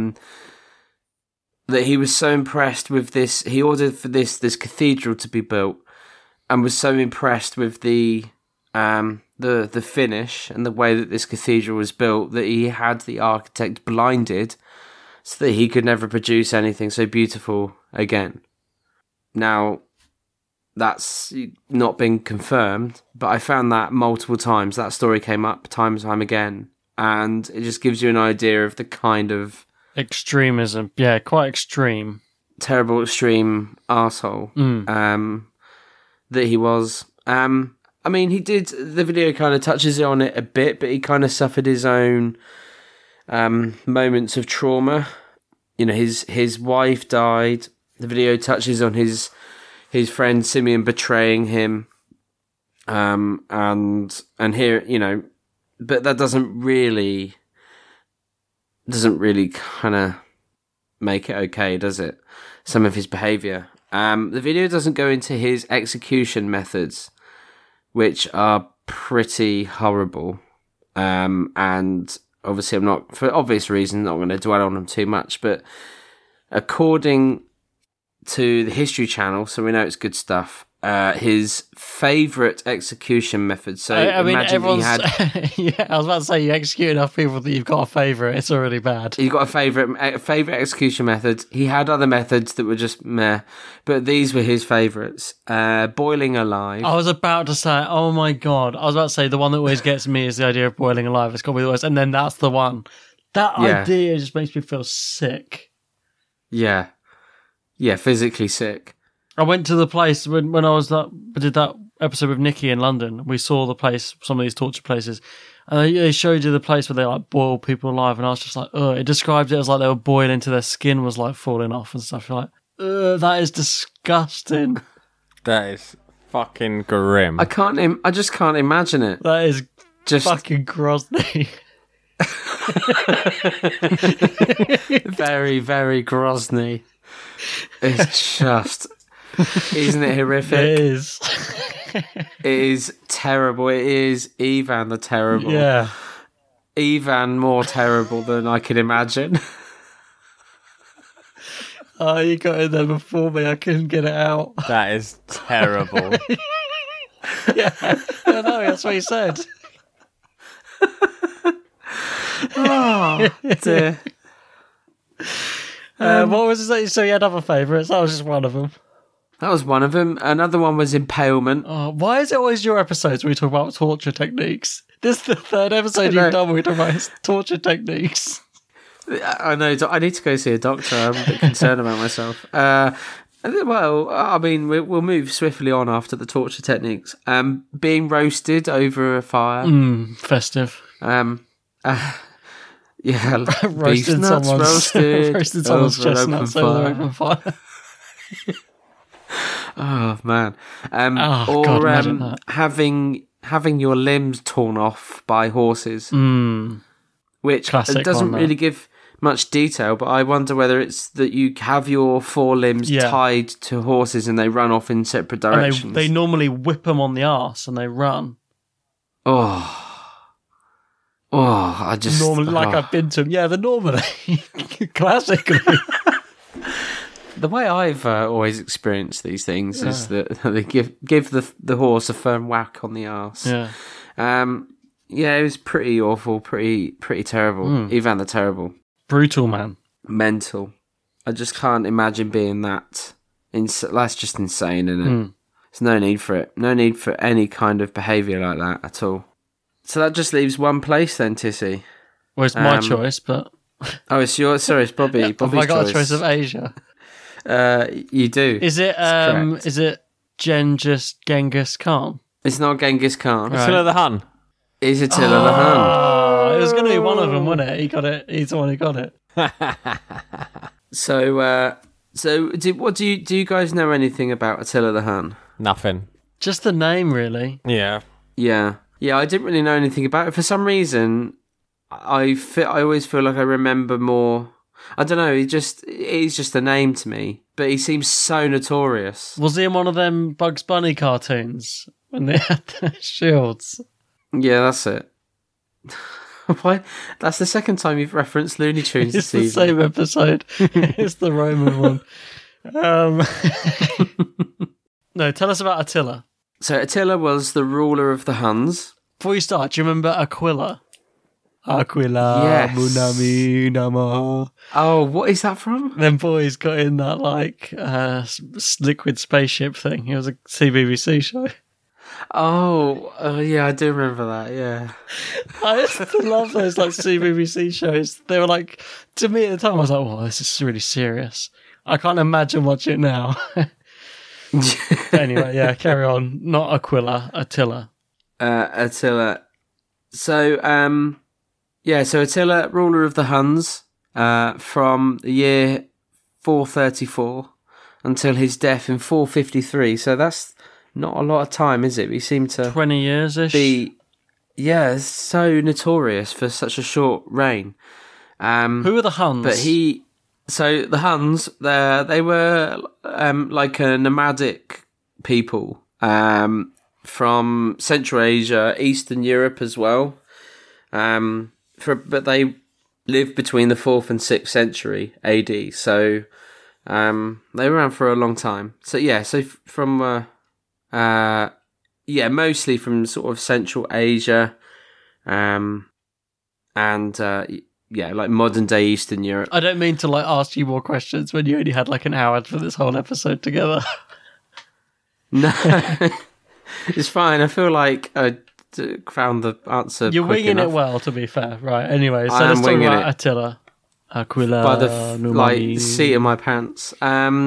that he was so impressed with this. He ordered for this cathedral to be built, and was so impressed with the finish and the way that this cathedral was built that he had the architect blinded so that he could never produce anything so beautiful again. Now, that's not been confirmed, but I found that multiple times. That story came up time and time again, and it just gives you an idea of the kind of extremism. Yeah, quite extreme. Terrible, extreme arsehole that he was. I mean, the video kind of touches on it a bit, but he kind of suffered his own moments of trauma. You know, his wife died. The video touches on his friend Simeon betraying him. And here, you know, but that doesn't really kind of make it okay, does it? Some of his behaviour. The video doesn't go into his execution methods, which are pretty horrible. And obviously I'm not, for obvious reasons, not going to dwell on them too much, but according to the History Channel, so we know it's good stuff, his favourite execution method. So I mean, imagine he had... yeah, I was about to say, you execute enough people that you've got a favourite, it's already bad. You've got a favourite execution method. He had other methods that were just meh, but these were his favourites. Boiling alive. I was about to say, oh my God, I was about to say the one that always gets me is the idea of boiling alive. It's got to be the worst, and then that's the one. That idea just makes me feel sick. Yeah. Yeah, physically sick. I went to the place when I did that episode with Nikki in London. We saw the place, some of these torture places, and they showed you the place where they like boil people alive, and I was just like, ugh. It described it as like they were boiling till their skin was like falling off and stuff. You're like, ugh, that is disgusting. That is fucking grim. I just can't imagine it. That is just fucking Grozny. Very, very Grozny. It's just, isn't it horrific? It is. It is terrible. It is Ivan the Terrible. Yeah. Ivan more terrible than I could imagine. Oh, you got in there before me. I couldn't get it out. That is terrible. Yeah, I know. That's what he said. Oh, dear. What was it? So you had other favourites? That was just one of them. That was one of them. Another one was impalement. Oh, why is it always your episodes where we talk about torture techniques? This is the third episode you've done where we talk about torture techniques. I know. I need to go see a doctor. I'm a bit concerned about myself. Well, I mean, we'll move swiftly on after the torture techniques. Being roasted over a fire. Festive. Yeah, roasted nuts someone's roasted. Roasted someone's chestnuts over open fire. Oh man! God, imagine that. having your limbs torn off by horses, which Classic doesn't one, really give much detail. But I wonder whether it's that you have your forelimbs tied to horses and they run off in separate directions. And they normally whip them on the arse and they run. I just normally I've been to them. Yeah, they're normally classically. The way I've always experienced these things is that they give the horse a firm whack on the arse. Yeah. It was pretty awful, pretty terrible. Ivan the Terrible. Brutal, man. Mental. I just can't imagine being that. That's just insane, isn't it? There's no need for it. No need for any kind of behaviour like that at all. So that just leaves one place then, Tissy. Well, it's my choice, but... Oh, it's yours. Sorry, it's Bobby's Have I got a choice of Asia? You do. Is it Genghis Khan? It's not Genghis Khan. Attila the Hun. It's Attila the Hun. It was going to be one of them, wasn't it? He got it. He's the one who got it. So do you guys know anything about Attila the Hun? Nothing. Just the name, really. Yeah. Yeah. I didn't really know anything about it. For some reason, I always feel like I remember more. I don't know. He's just a name to me, but he seems so notorious. Was he in one of them Bugs Bunny cartoons when they had the shields? Yeah, that's it. Why? That's the second time you've referenced Looney Tunes It's this the season. same episode. It's the Roman one. No, tell us about Attila. So Attila was the ruler of the Huns. Before you start, do you remember Aquila? Aquila, Yes. Munami, Nama. Oh, what is that from? Them boys got in that liquid spaceship thing. It was a CBBC show. Oh, yeah, I do remember that. Yeah. I used to love those CBBC shows. They were to me at the time, I was like, "Oh, this is really serious." I can't imagine watching it now. Anyway, yeah, carry on. Not Aquila, Attila. Attila. So, so Attila, ruler of the Huns, from the year 434 until his death in 453. So that's not a lot of time, is it? We seem to 20 years-ish. be, so notorious for such a short reign. Who are the Huns? So the Huns, they were like a nomadic people from Central Asia, Eastern Europe as well. But they lived between the 4th and 6th century AD. So they were around for a long time. So from mostly from sort of Central Asia, like modern day Eastern Europe. I don't mean to ask you more questions when you only had an hour for this whole episode together. No, it's fine. I feel like I found the answer. You're quick winging enough. it well, to be fair. Right. Anyway, so I let's am talk winging about it. Attila. Aquila. By the Numami. seat of my pants.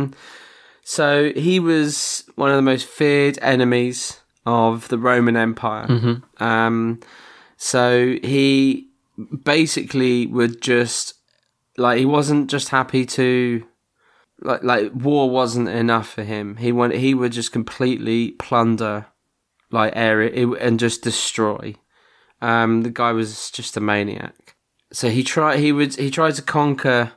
So he was one of the most feared enemies of the Roman Empire. Mm-hmm. So he basically would just he wasn't just happy to war wasn't enough for him. He would just completely plunder area and just destroy. The guy was just a maniac. So he tried to conquer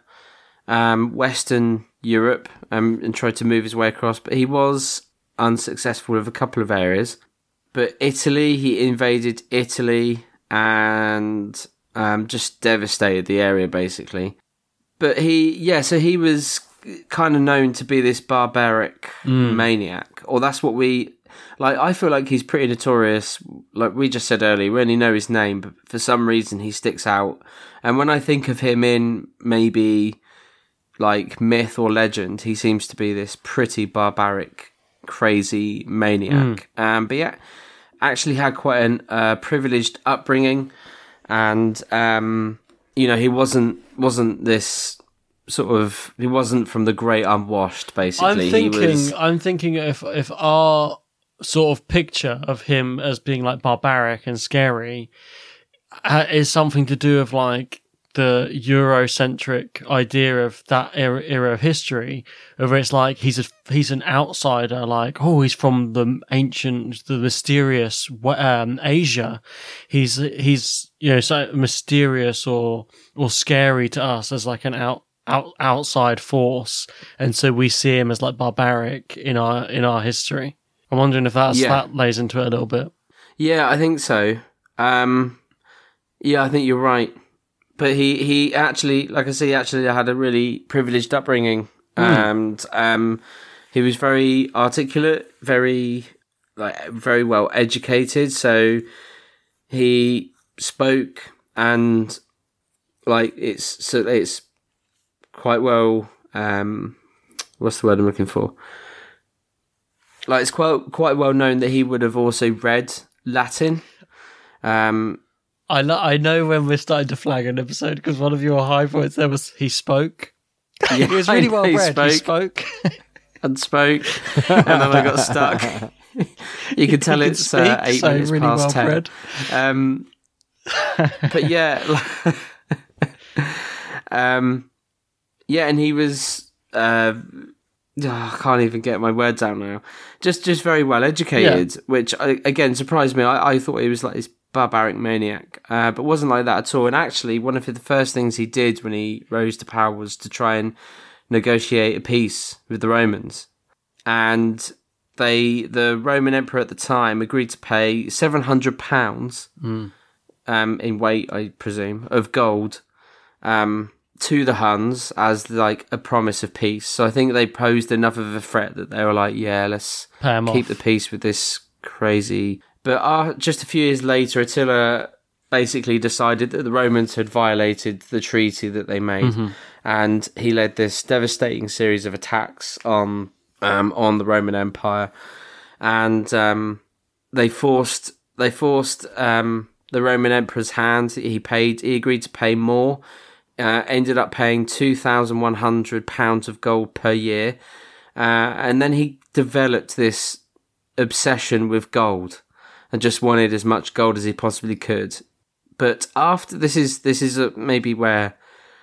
Western Europe and tried to move his way across, but he was unsuccessful with a couple of areas. But he invaded Italy and just devastated the area basically. But he was kind of known to be this barbaric maniac, or that's what we I feel like he's pretty notorious. Like we just said earlier, we only know his name, but for some reason he sticks out. And when I think of him in maybe myth or legend, he seems to be this pretty barbaric, crazy maniac. But yeah, actually had quite a privileged upbringing, and he wasn't this sort of, he wasn't from the great unwashed. Basically, I'm thinking if our sort of picture of him as being barbaric and scary is something to do with the Eurocentric idea of that era of history, where it's he's an outsider, he's from the mysterious Asia. He's so mysterious or scary to us as an outside force, and so we see him as barbaric in our history. I'm wondering if that lays into it a little bit. Yeah, I think so. I think you're right. But he actually, like I say, had a really privileged upbringing, and he was very articulate, very well educated. So he spoke, and it's quite well. What's the word I'm looking for? It's quite well known that he would have also read Latin. I know when we're starting to flag an episode, because one of your high points there was he spoke. Yeah, he was really well read. He spoke. And spoke, and then I got stuck. You can tell it's speak, 8 so minutes really past well 10. But yeah, yeah, and he was. I can't even get my words out now. Just very well educated, which again surprised me. I thought he was like this barbaric maniac, but wasn't like that at all. And actually, one of the first things he did when he rose to power was to try and negotiate a peace with the Romans. And the Roman emperor at the time agreed to pay £700 in weight, I presume, of gold to the Huns as like a promise of peace. So I think they posed enough of a threat that they were like, yeah, let's keep the peace with this crazy. But just a few years later, Attila basically decided that the Romans had violated the treaty that they made, and he led this devastating series of attacks on the Roman Empire, and they forced the Roman emperor's hand. He agreed to pay more. Ended up paying £2,100 of gold per year, and then he developed this obsession with gold and just wanted as much gold as he possibly could. But after this is maybe where,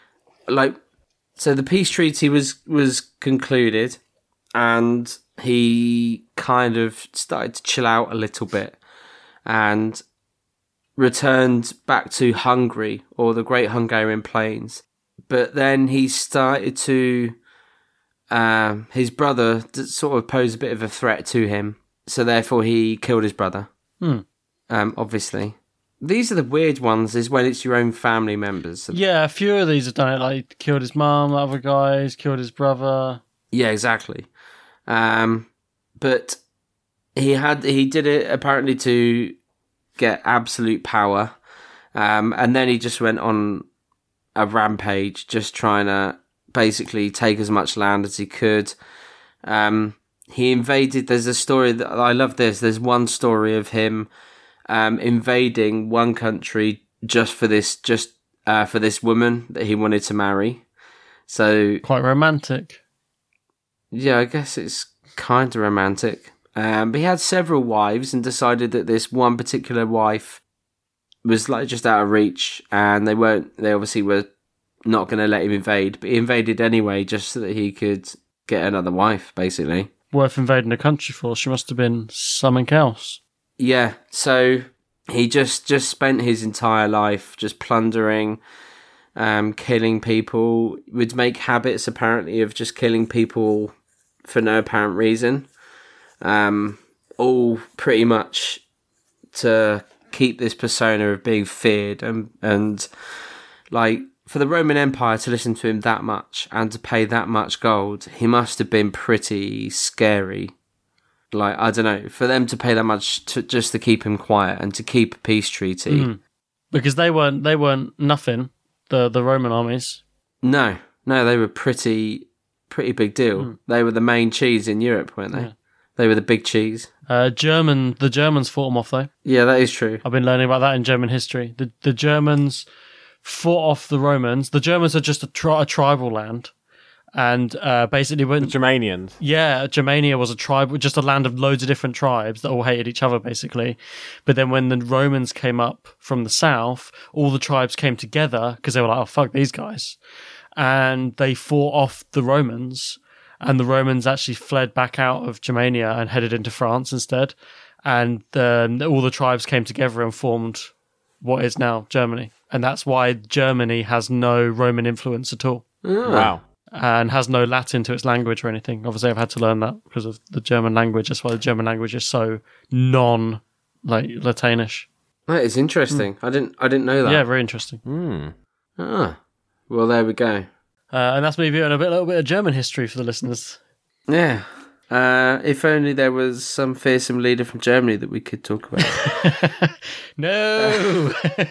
so the peace treaty was concluded, and he kind of started to chill out a little bit, and returned back to Hungary, or the Great Hungarian Plains. But then he started to... his brother sort of posed a bit of a threat to him, so therefore he killed his brother. Obviously. These are the weird ones, is when it's your own family members. Yeah, a few of these have done it, like killed his mum, other guys, killed his brother. Yeah, exactly. But he did it apparently to get absolute power, and then he just went on a rampage, just trying to basically take as much land as he could. He invaded. There's a story that I love. There's one story of him invading one country just for this woman that he wanted to marry. So quite romantic. Yeah, I guess it's kind of romantic. But he had several wives and decided that this one particular wife was like just out of reach, and they obviously were not going to let him invade, but he invaded anyway just so that he could get another wife, basically. Worth invading a country for. She must have been something else. Yeah, so he just spent his entire life just plundering, killing people. Would make habits apparently of just killing people for no apparent reason. All pretty much to keep this persona of being feared, and like for the Roman Empire to listen to him that much and to pay that much gold, he must have been pretty scary. Like, I don't know, for them to pay that much just to keep him quiet and to keep a peace treaty. Because they weren't nothing, the Roman armies. No, they were pretty big deal. They were the main cheese in Europe, weren't they? Yeah. They were the big cheese. The Germans fought them off, though. Yeah, that is true. I've been learning about that in German history. The Germans fought off the Romans. The Germans are just a tribal land. And basically when... The Germanians. Yeah, Germania was a tribe, just a land of loads of different tribes that all hated each other, basically. But then when the Romans came up from the south, all the tribes came together because they were like, oh, fuck these guys. And they fought off the Romans. And the Romans actually fled back out of Germania and headed into France instead. And all the tribes came together and formed what is now Germany. And that's why Germany has no Roman influence at all. Wow. And has no Latin to its language or anything. Obviously, I've had to learn that because of the German language. That's why the German language is so Latinish. That is interesting. I didn't know that. Yeah, very interesting. Well, there we go. And that's maybe a little bit of German history for the listeners. Yeah. If only there was some fearsome leader from Germany that we could talk about. No!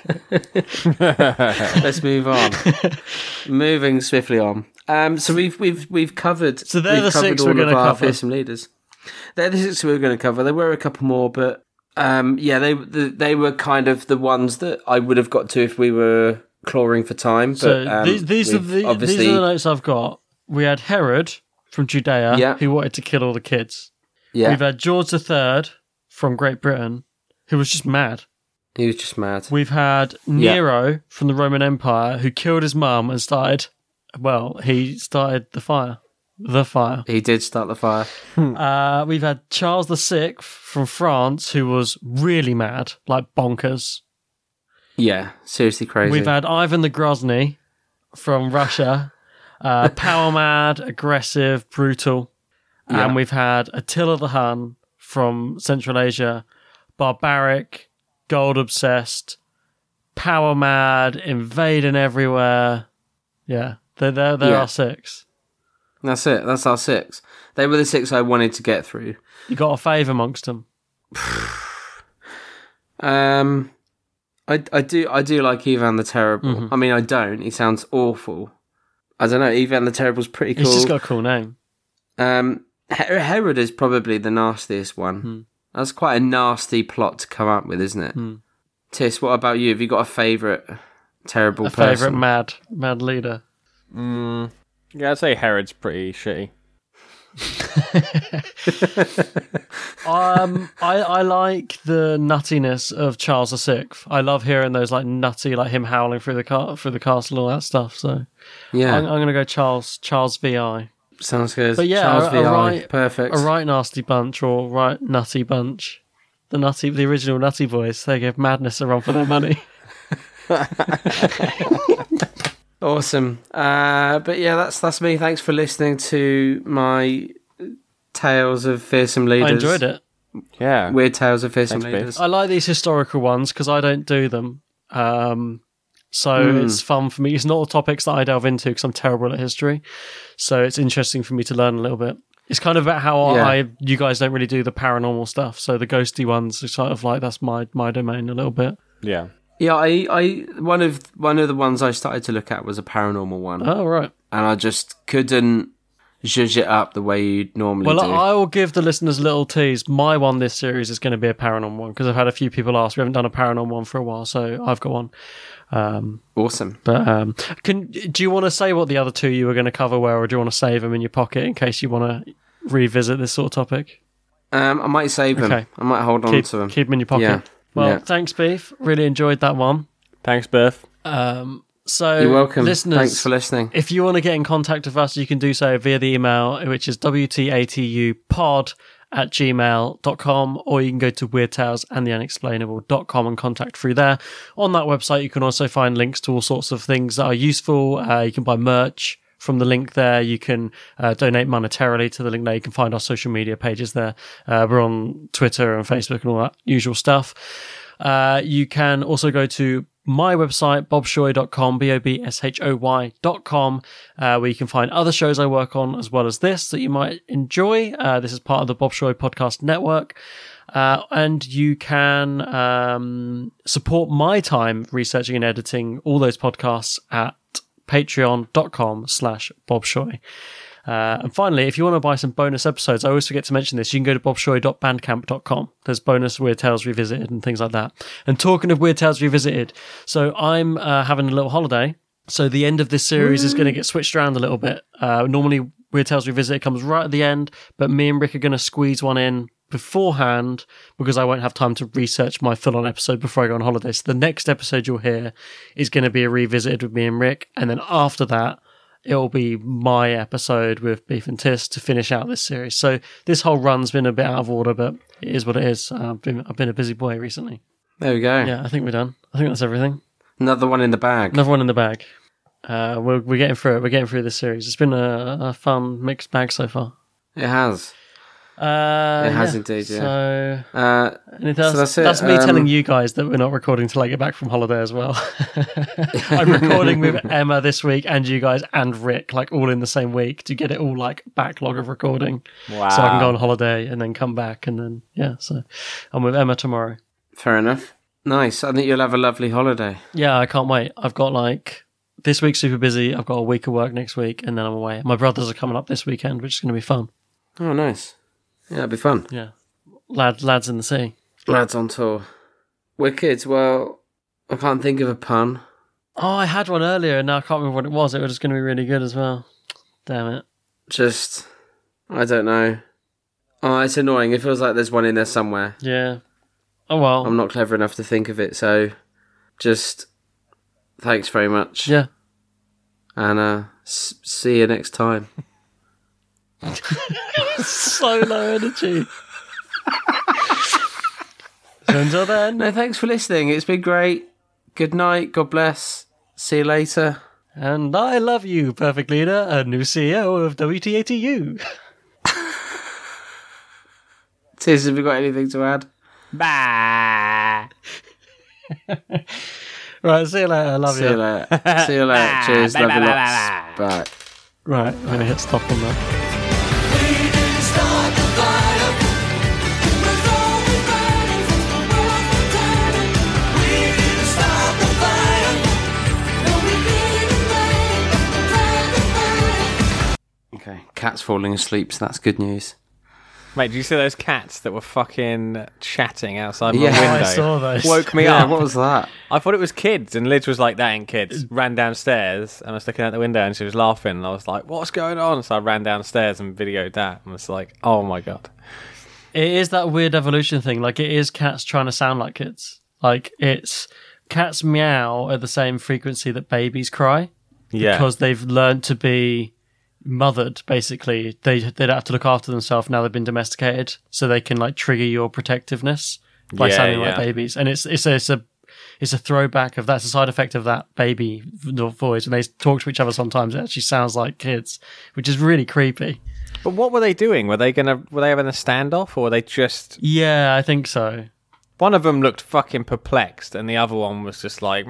Let's move on. Moving swiftly on. So we've covered. So they're the six we're going to cover. Fearsome leaders. They're the six we were going to cover. There were a couple more, but they were kind of the ones that I would have got to if we were clawing for time. So but, these are the notes I've got. We had Herod from Judea, who wanted to kill all the kids. Yeah. We've had George III from Great Britain, who was just mad. He was just mad. We've had Nero from the Roman Empire, who killed his mum and started the fire. The fire. He did start the fire. We've had Charles VI from France, who was really mad, like bonkers. Yeah, seriously crazy. We've had Ivan the Grozny from Russia, power mad, aggressive, brutal. Yeah. And we've had Attila the Hun from Central Asia, barbaric, gold obsessed, power mad, invading everywhere. Yeah, there are 6. That's it. That's our 6. They were the 6 I wanted to get through. You got a fave amongst them? I do like Ivan the Terrible. Mm-hmm. I mean, I don't. He sounds awful. I don't know. Ivan the Terrible's pretty cool. He's just got a cool name. Herod is probably the nastiest one. That's quite a nasty plot to come up with, isn't it? Tis, what about you? Have you got a favourite terrible person? A favourite mad leader? Yeah, I'd say Herod's pretty shitty. I like the nuttiness of Charles VI. I love hearing those like nutty, like him howling through the castle, all that stuff. So yeah, I'm going to go Charles VI. Sounds good. But yeah, Charles VI, perfect. A right nasty bunch or right nutty bunch. The original Nutty Boys. They give madness a run for their money. Awesome. But yeah, that's me. Thanks for listening to my Tales of Fearsome Leaders. I enjoyed it. Yeah. Weird Tales of Fearsome Leaders. I like these historical ones because I don't do them. So it's fun for me. It's not the topics that I delve into because I'm terrible at history. So it's interesting for me to learn a little bit. It's kind of about how you guys don't really do the paranormal stuff. So the ghosty ones are sort of like, that's my domain a little bit. Yeah. Yeah, I one of the ones I started to look at was a paranormal one. Oh, right. And I just couldn't zhuzh it up the way you'd normally do. Well, I will give the listeners a little tease. My one this series is going to be a paranormal one because I've had a few people ask. We haven't done a paranormal one for a while, so I've got one. Awesome. But do you want to say what the other 2 you were going to cover were, or do you want to save them in your pocket in case you want to revisit this sort of topip? I might save them. Okay. I might hold on to them. Keep them in your pocket. Yeah. Well, thanks, Beef. Really enjoyed that one. Thanks, Biff. So, you're welcome. Listeners, thanks for listening. If you want to get in contact with us, you can do so via the email, which is wtatupod@gmail.com, or you can go to weirdtalesandtheunexplainable.com and contact through there. On that website, you can also find links to all sorts of things that are useful. You can buy merch from the link there. You can donate monetarily to the link there. You can find our social media pages there. We're on Twitter and Facebook and all that usual stuff. You can also go to my website, bobshoy.com, bobshoy.com, where you can find other shows I work on as well as this that you might enjoy. This is part of the Bob Shoy Podcast Network. And you can support my time researching and editing all those podcasts at patreon.com/bobshoy. And finally, if you want to buy some bonus episodes, I always forget to mention this, you can go to bobshoy.bandcamp.com. There's bonus Weird Tales Revisited and things like that. And talking of Weird Tales Revisited, so I'm having a little holiday. So the end of this series is going to get switched around a little bit. Normally, Weird Tales Revisited comes right at the end, but me and Rick are going to squeeze one in beforehand because I won't have time to research my full-on episode before I go on holiday. So the next episode you'll hear is going to be a Revisited with me and Rick. And then after that, it'll be my episode with Beef and Tis to finish out this series. So this whole run's been a bit out of order, but it is what it is. I've been a busy boy recently. There we go. Yeah, I think we're done. I think that's everything. Another one in the bag. Another one in the bag. We're getting through it. We're getting through this series. It's been a fun mixed bag so far. It has. It has indeed, yeah. So, that's me telling you guys that we're not recording till I get back from holiday as well. I'm recording with Emma this week and you guys and Rick, like all in the same week to get it all like backlog of recording. Wow. So I can go on holiday and then come back and then, so I'm with Emma tomorrow. Fair enough. Nice. I think you'll have a lovely holiday. Yeah, I can't wait. I've got this week's super busy. I've got a week of work next week and then I'm away. My brothers are coming up this weekend, which is going to be fun. Oh, nice. Yeah, it'll be fun. Yeah. Lads in the sea. Lads on tour. Wicked. Well, I can't think of a pun. Oh, I had one earlier and now I can't remember what it was. It was going to be really good as well. Damn it. I don't know. Oh, it's annoying. It feels like there's one in there somewhere. Yeah. Oh, well. I'm not clever enough to think of it, so just thanks very much. Yeah. And see you next time. So low energy. So until then. No, thanks for listening. It's been great. Good night. God bless. See you later. And I love you, Perfect Leader, a new CEO of WTATU. Tiz, have you got anything to add? Bye. Right, see you later. Love you. See you later. See you later. Cheers. Love you lots. Bye. Right, I'm going to hit stop on that. Okay, cat's falling asleep, so that's good news. Mate, did you see those cats that were fucking chatting outside my Yeah, window? I saw those. Woke me Yeah, up. what was that? I thought it was kids, and Liz was like, "That ain't kids." Ran downstairs, and I was looking out the window, and she was laughing, and I was like, "What's going on?" So I ran downstairs and videoed that, and was like, "Oh my god!" It is that weird evolution thing. Like, it is cats trying to sound like kids. Like, it's cats meow at the same frequency that babies cry. Yeah, Because they've learned to be mothered, basically. They don't have to look after themselves now they've been domesticated, so they can like trigger your protectiveness by sounding like babies. And it's a throwback of that's a side effect of that baby voice. When they talk to each other sometimes, it actually sounds like kids, which is really creepy. But what were they doing? Were they having a standoff, or were they just? Yeah, I think so. One of them looked fucking perplexed, and the other one was just like,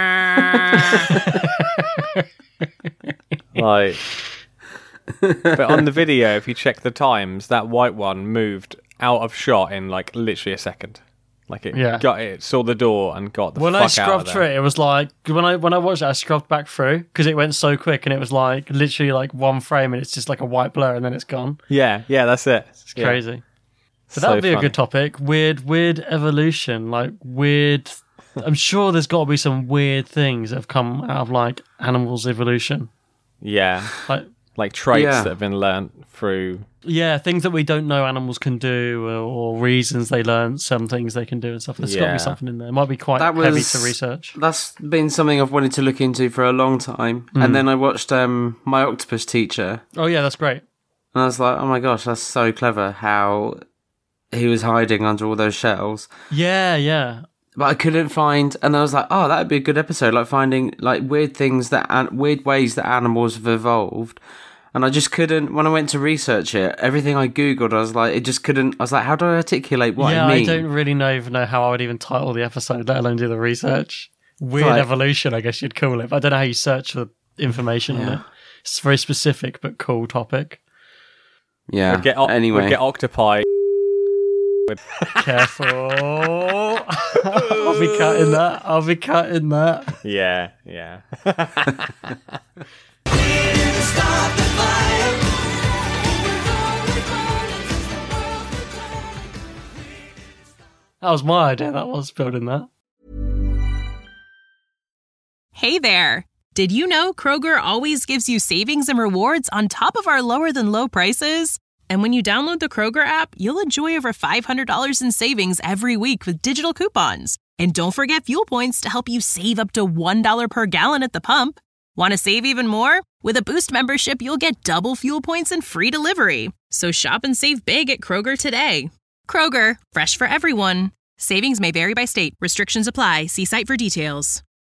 like. But on the video, if you check the times, that white one moved out of shot in like literally a second. Like it saw the door and got the when fuck I out of scrubbed there. through it was like when I watched it, I scrubbed back through because it went so quick, and it was like literally like one frame, and it's just like a white blur, and then it's gone. Yeah, that's it. It's crazy. So that would be a good topic. Weird evolution, like weird. I'm sure there's got to be some weird things that have come out of like animals' evolution. Yeah, like traits that have been learnt through. Yeah, things that we don't know animals can do, or reasons they learn some things they can do and stuff. There's got to be something in there. It might be quite heavy to research. That's been something I've wanted to look into for a long time. And then I watched My Octopus Teacher. Oh yeah, that's great. And I was like, oh my gosh, that's so clever how he was hiding under all those shells. Yeah. But I couldn't find, and I was like, oh, that would be a good episode, like finding like weird ways that animals have evolved. And I just couldn't, when I went to research it, everything I Googled, I was like, it just couldn't, I was like, how do I articulate what I mean? I don't really even know how I would even title the episode, let alone do the research. Weird evolution, I guess you'd call it. But I don't know how you search for information on it. It's a very specific but cool topic. Yeah, We'll get octopi. Careful. I'll be cutting that. Yeah. That was my idea, that was building that. Hey there. Did you know Kroger always gives you savings and rewards on top of our lower than low prices? And when you download the Kroger app, you'll enjoy over $500 in savings every week with digital coupons. And don't forget fuel points to help you save up to $1 per gallon at the pump. Want to save even more? With a Boost membership, you'll get double fuel points and free delivery. So shop and save big at Kroger today. Kroger, fresh for everyone. Savings may vary by state. Restrictions apply. See site for details.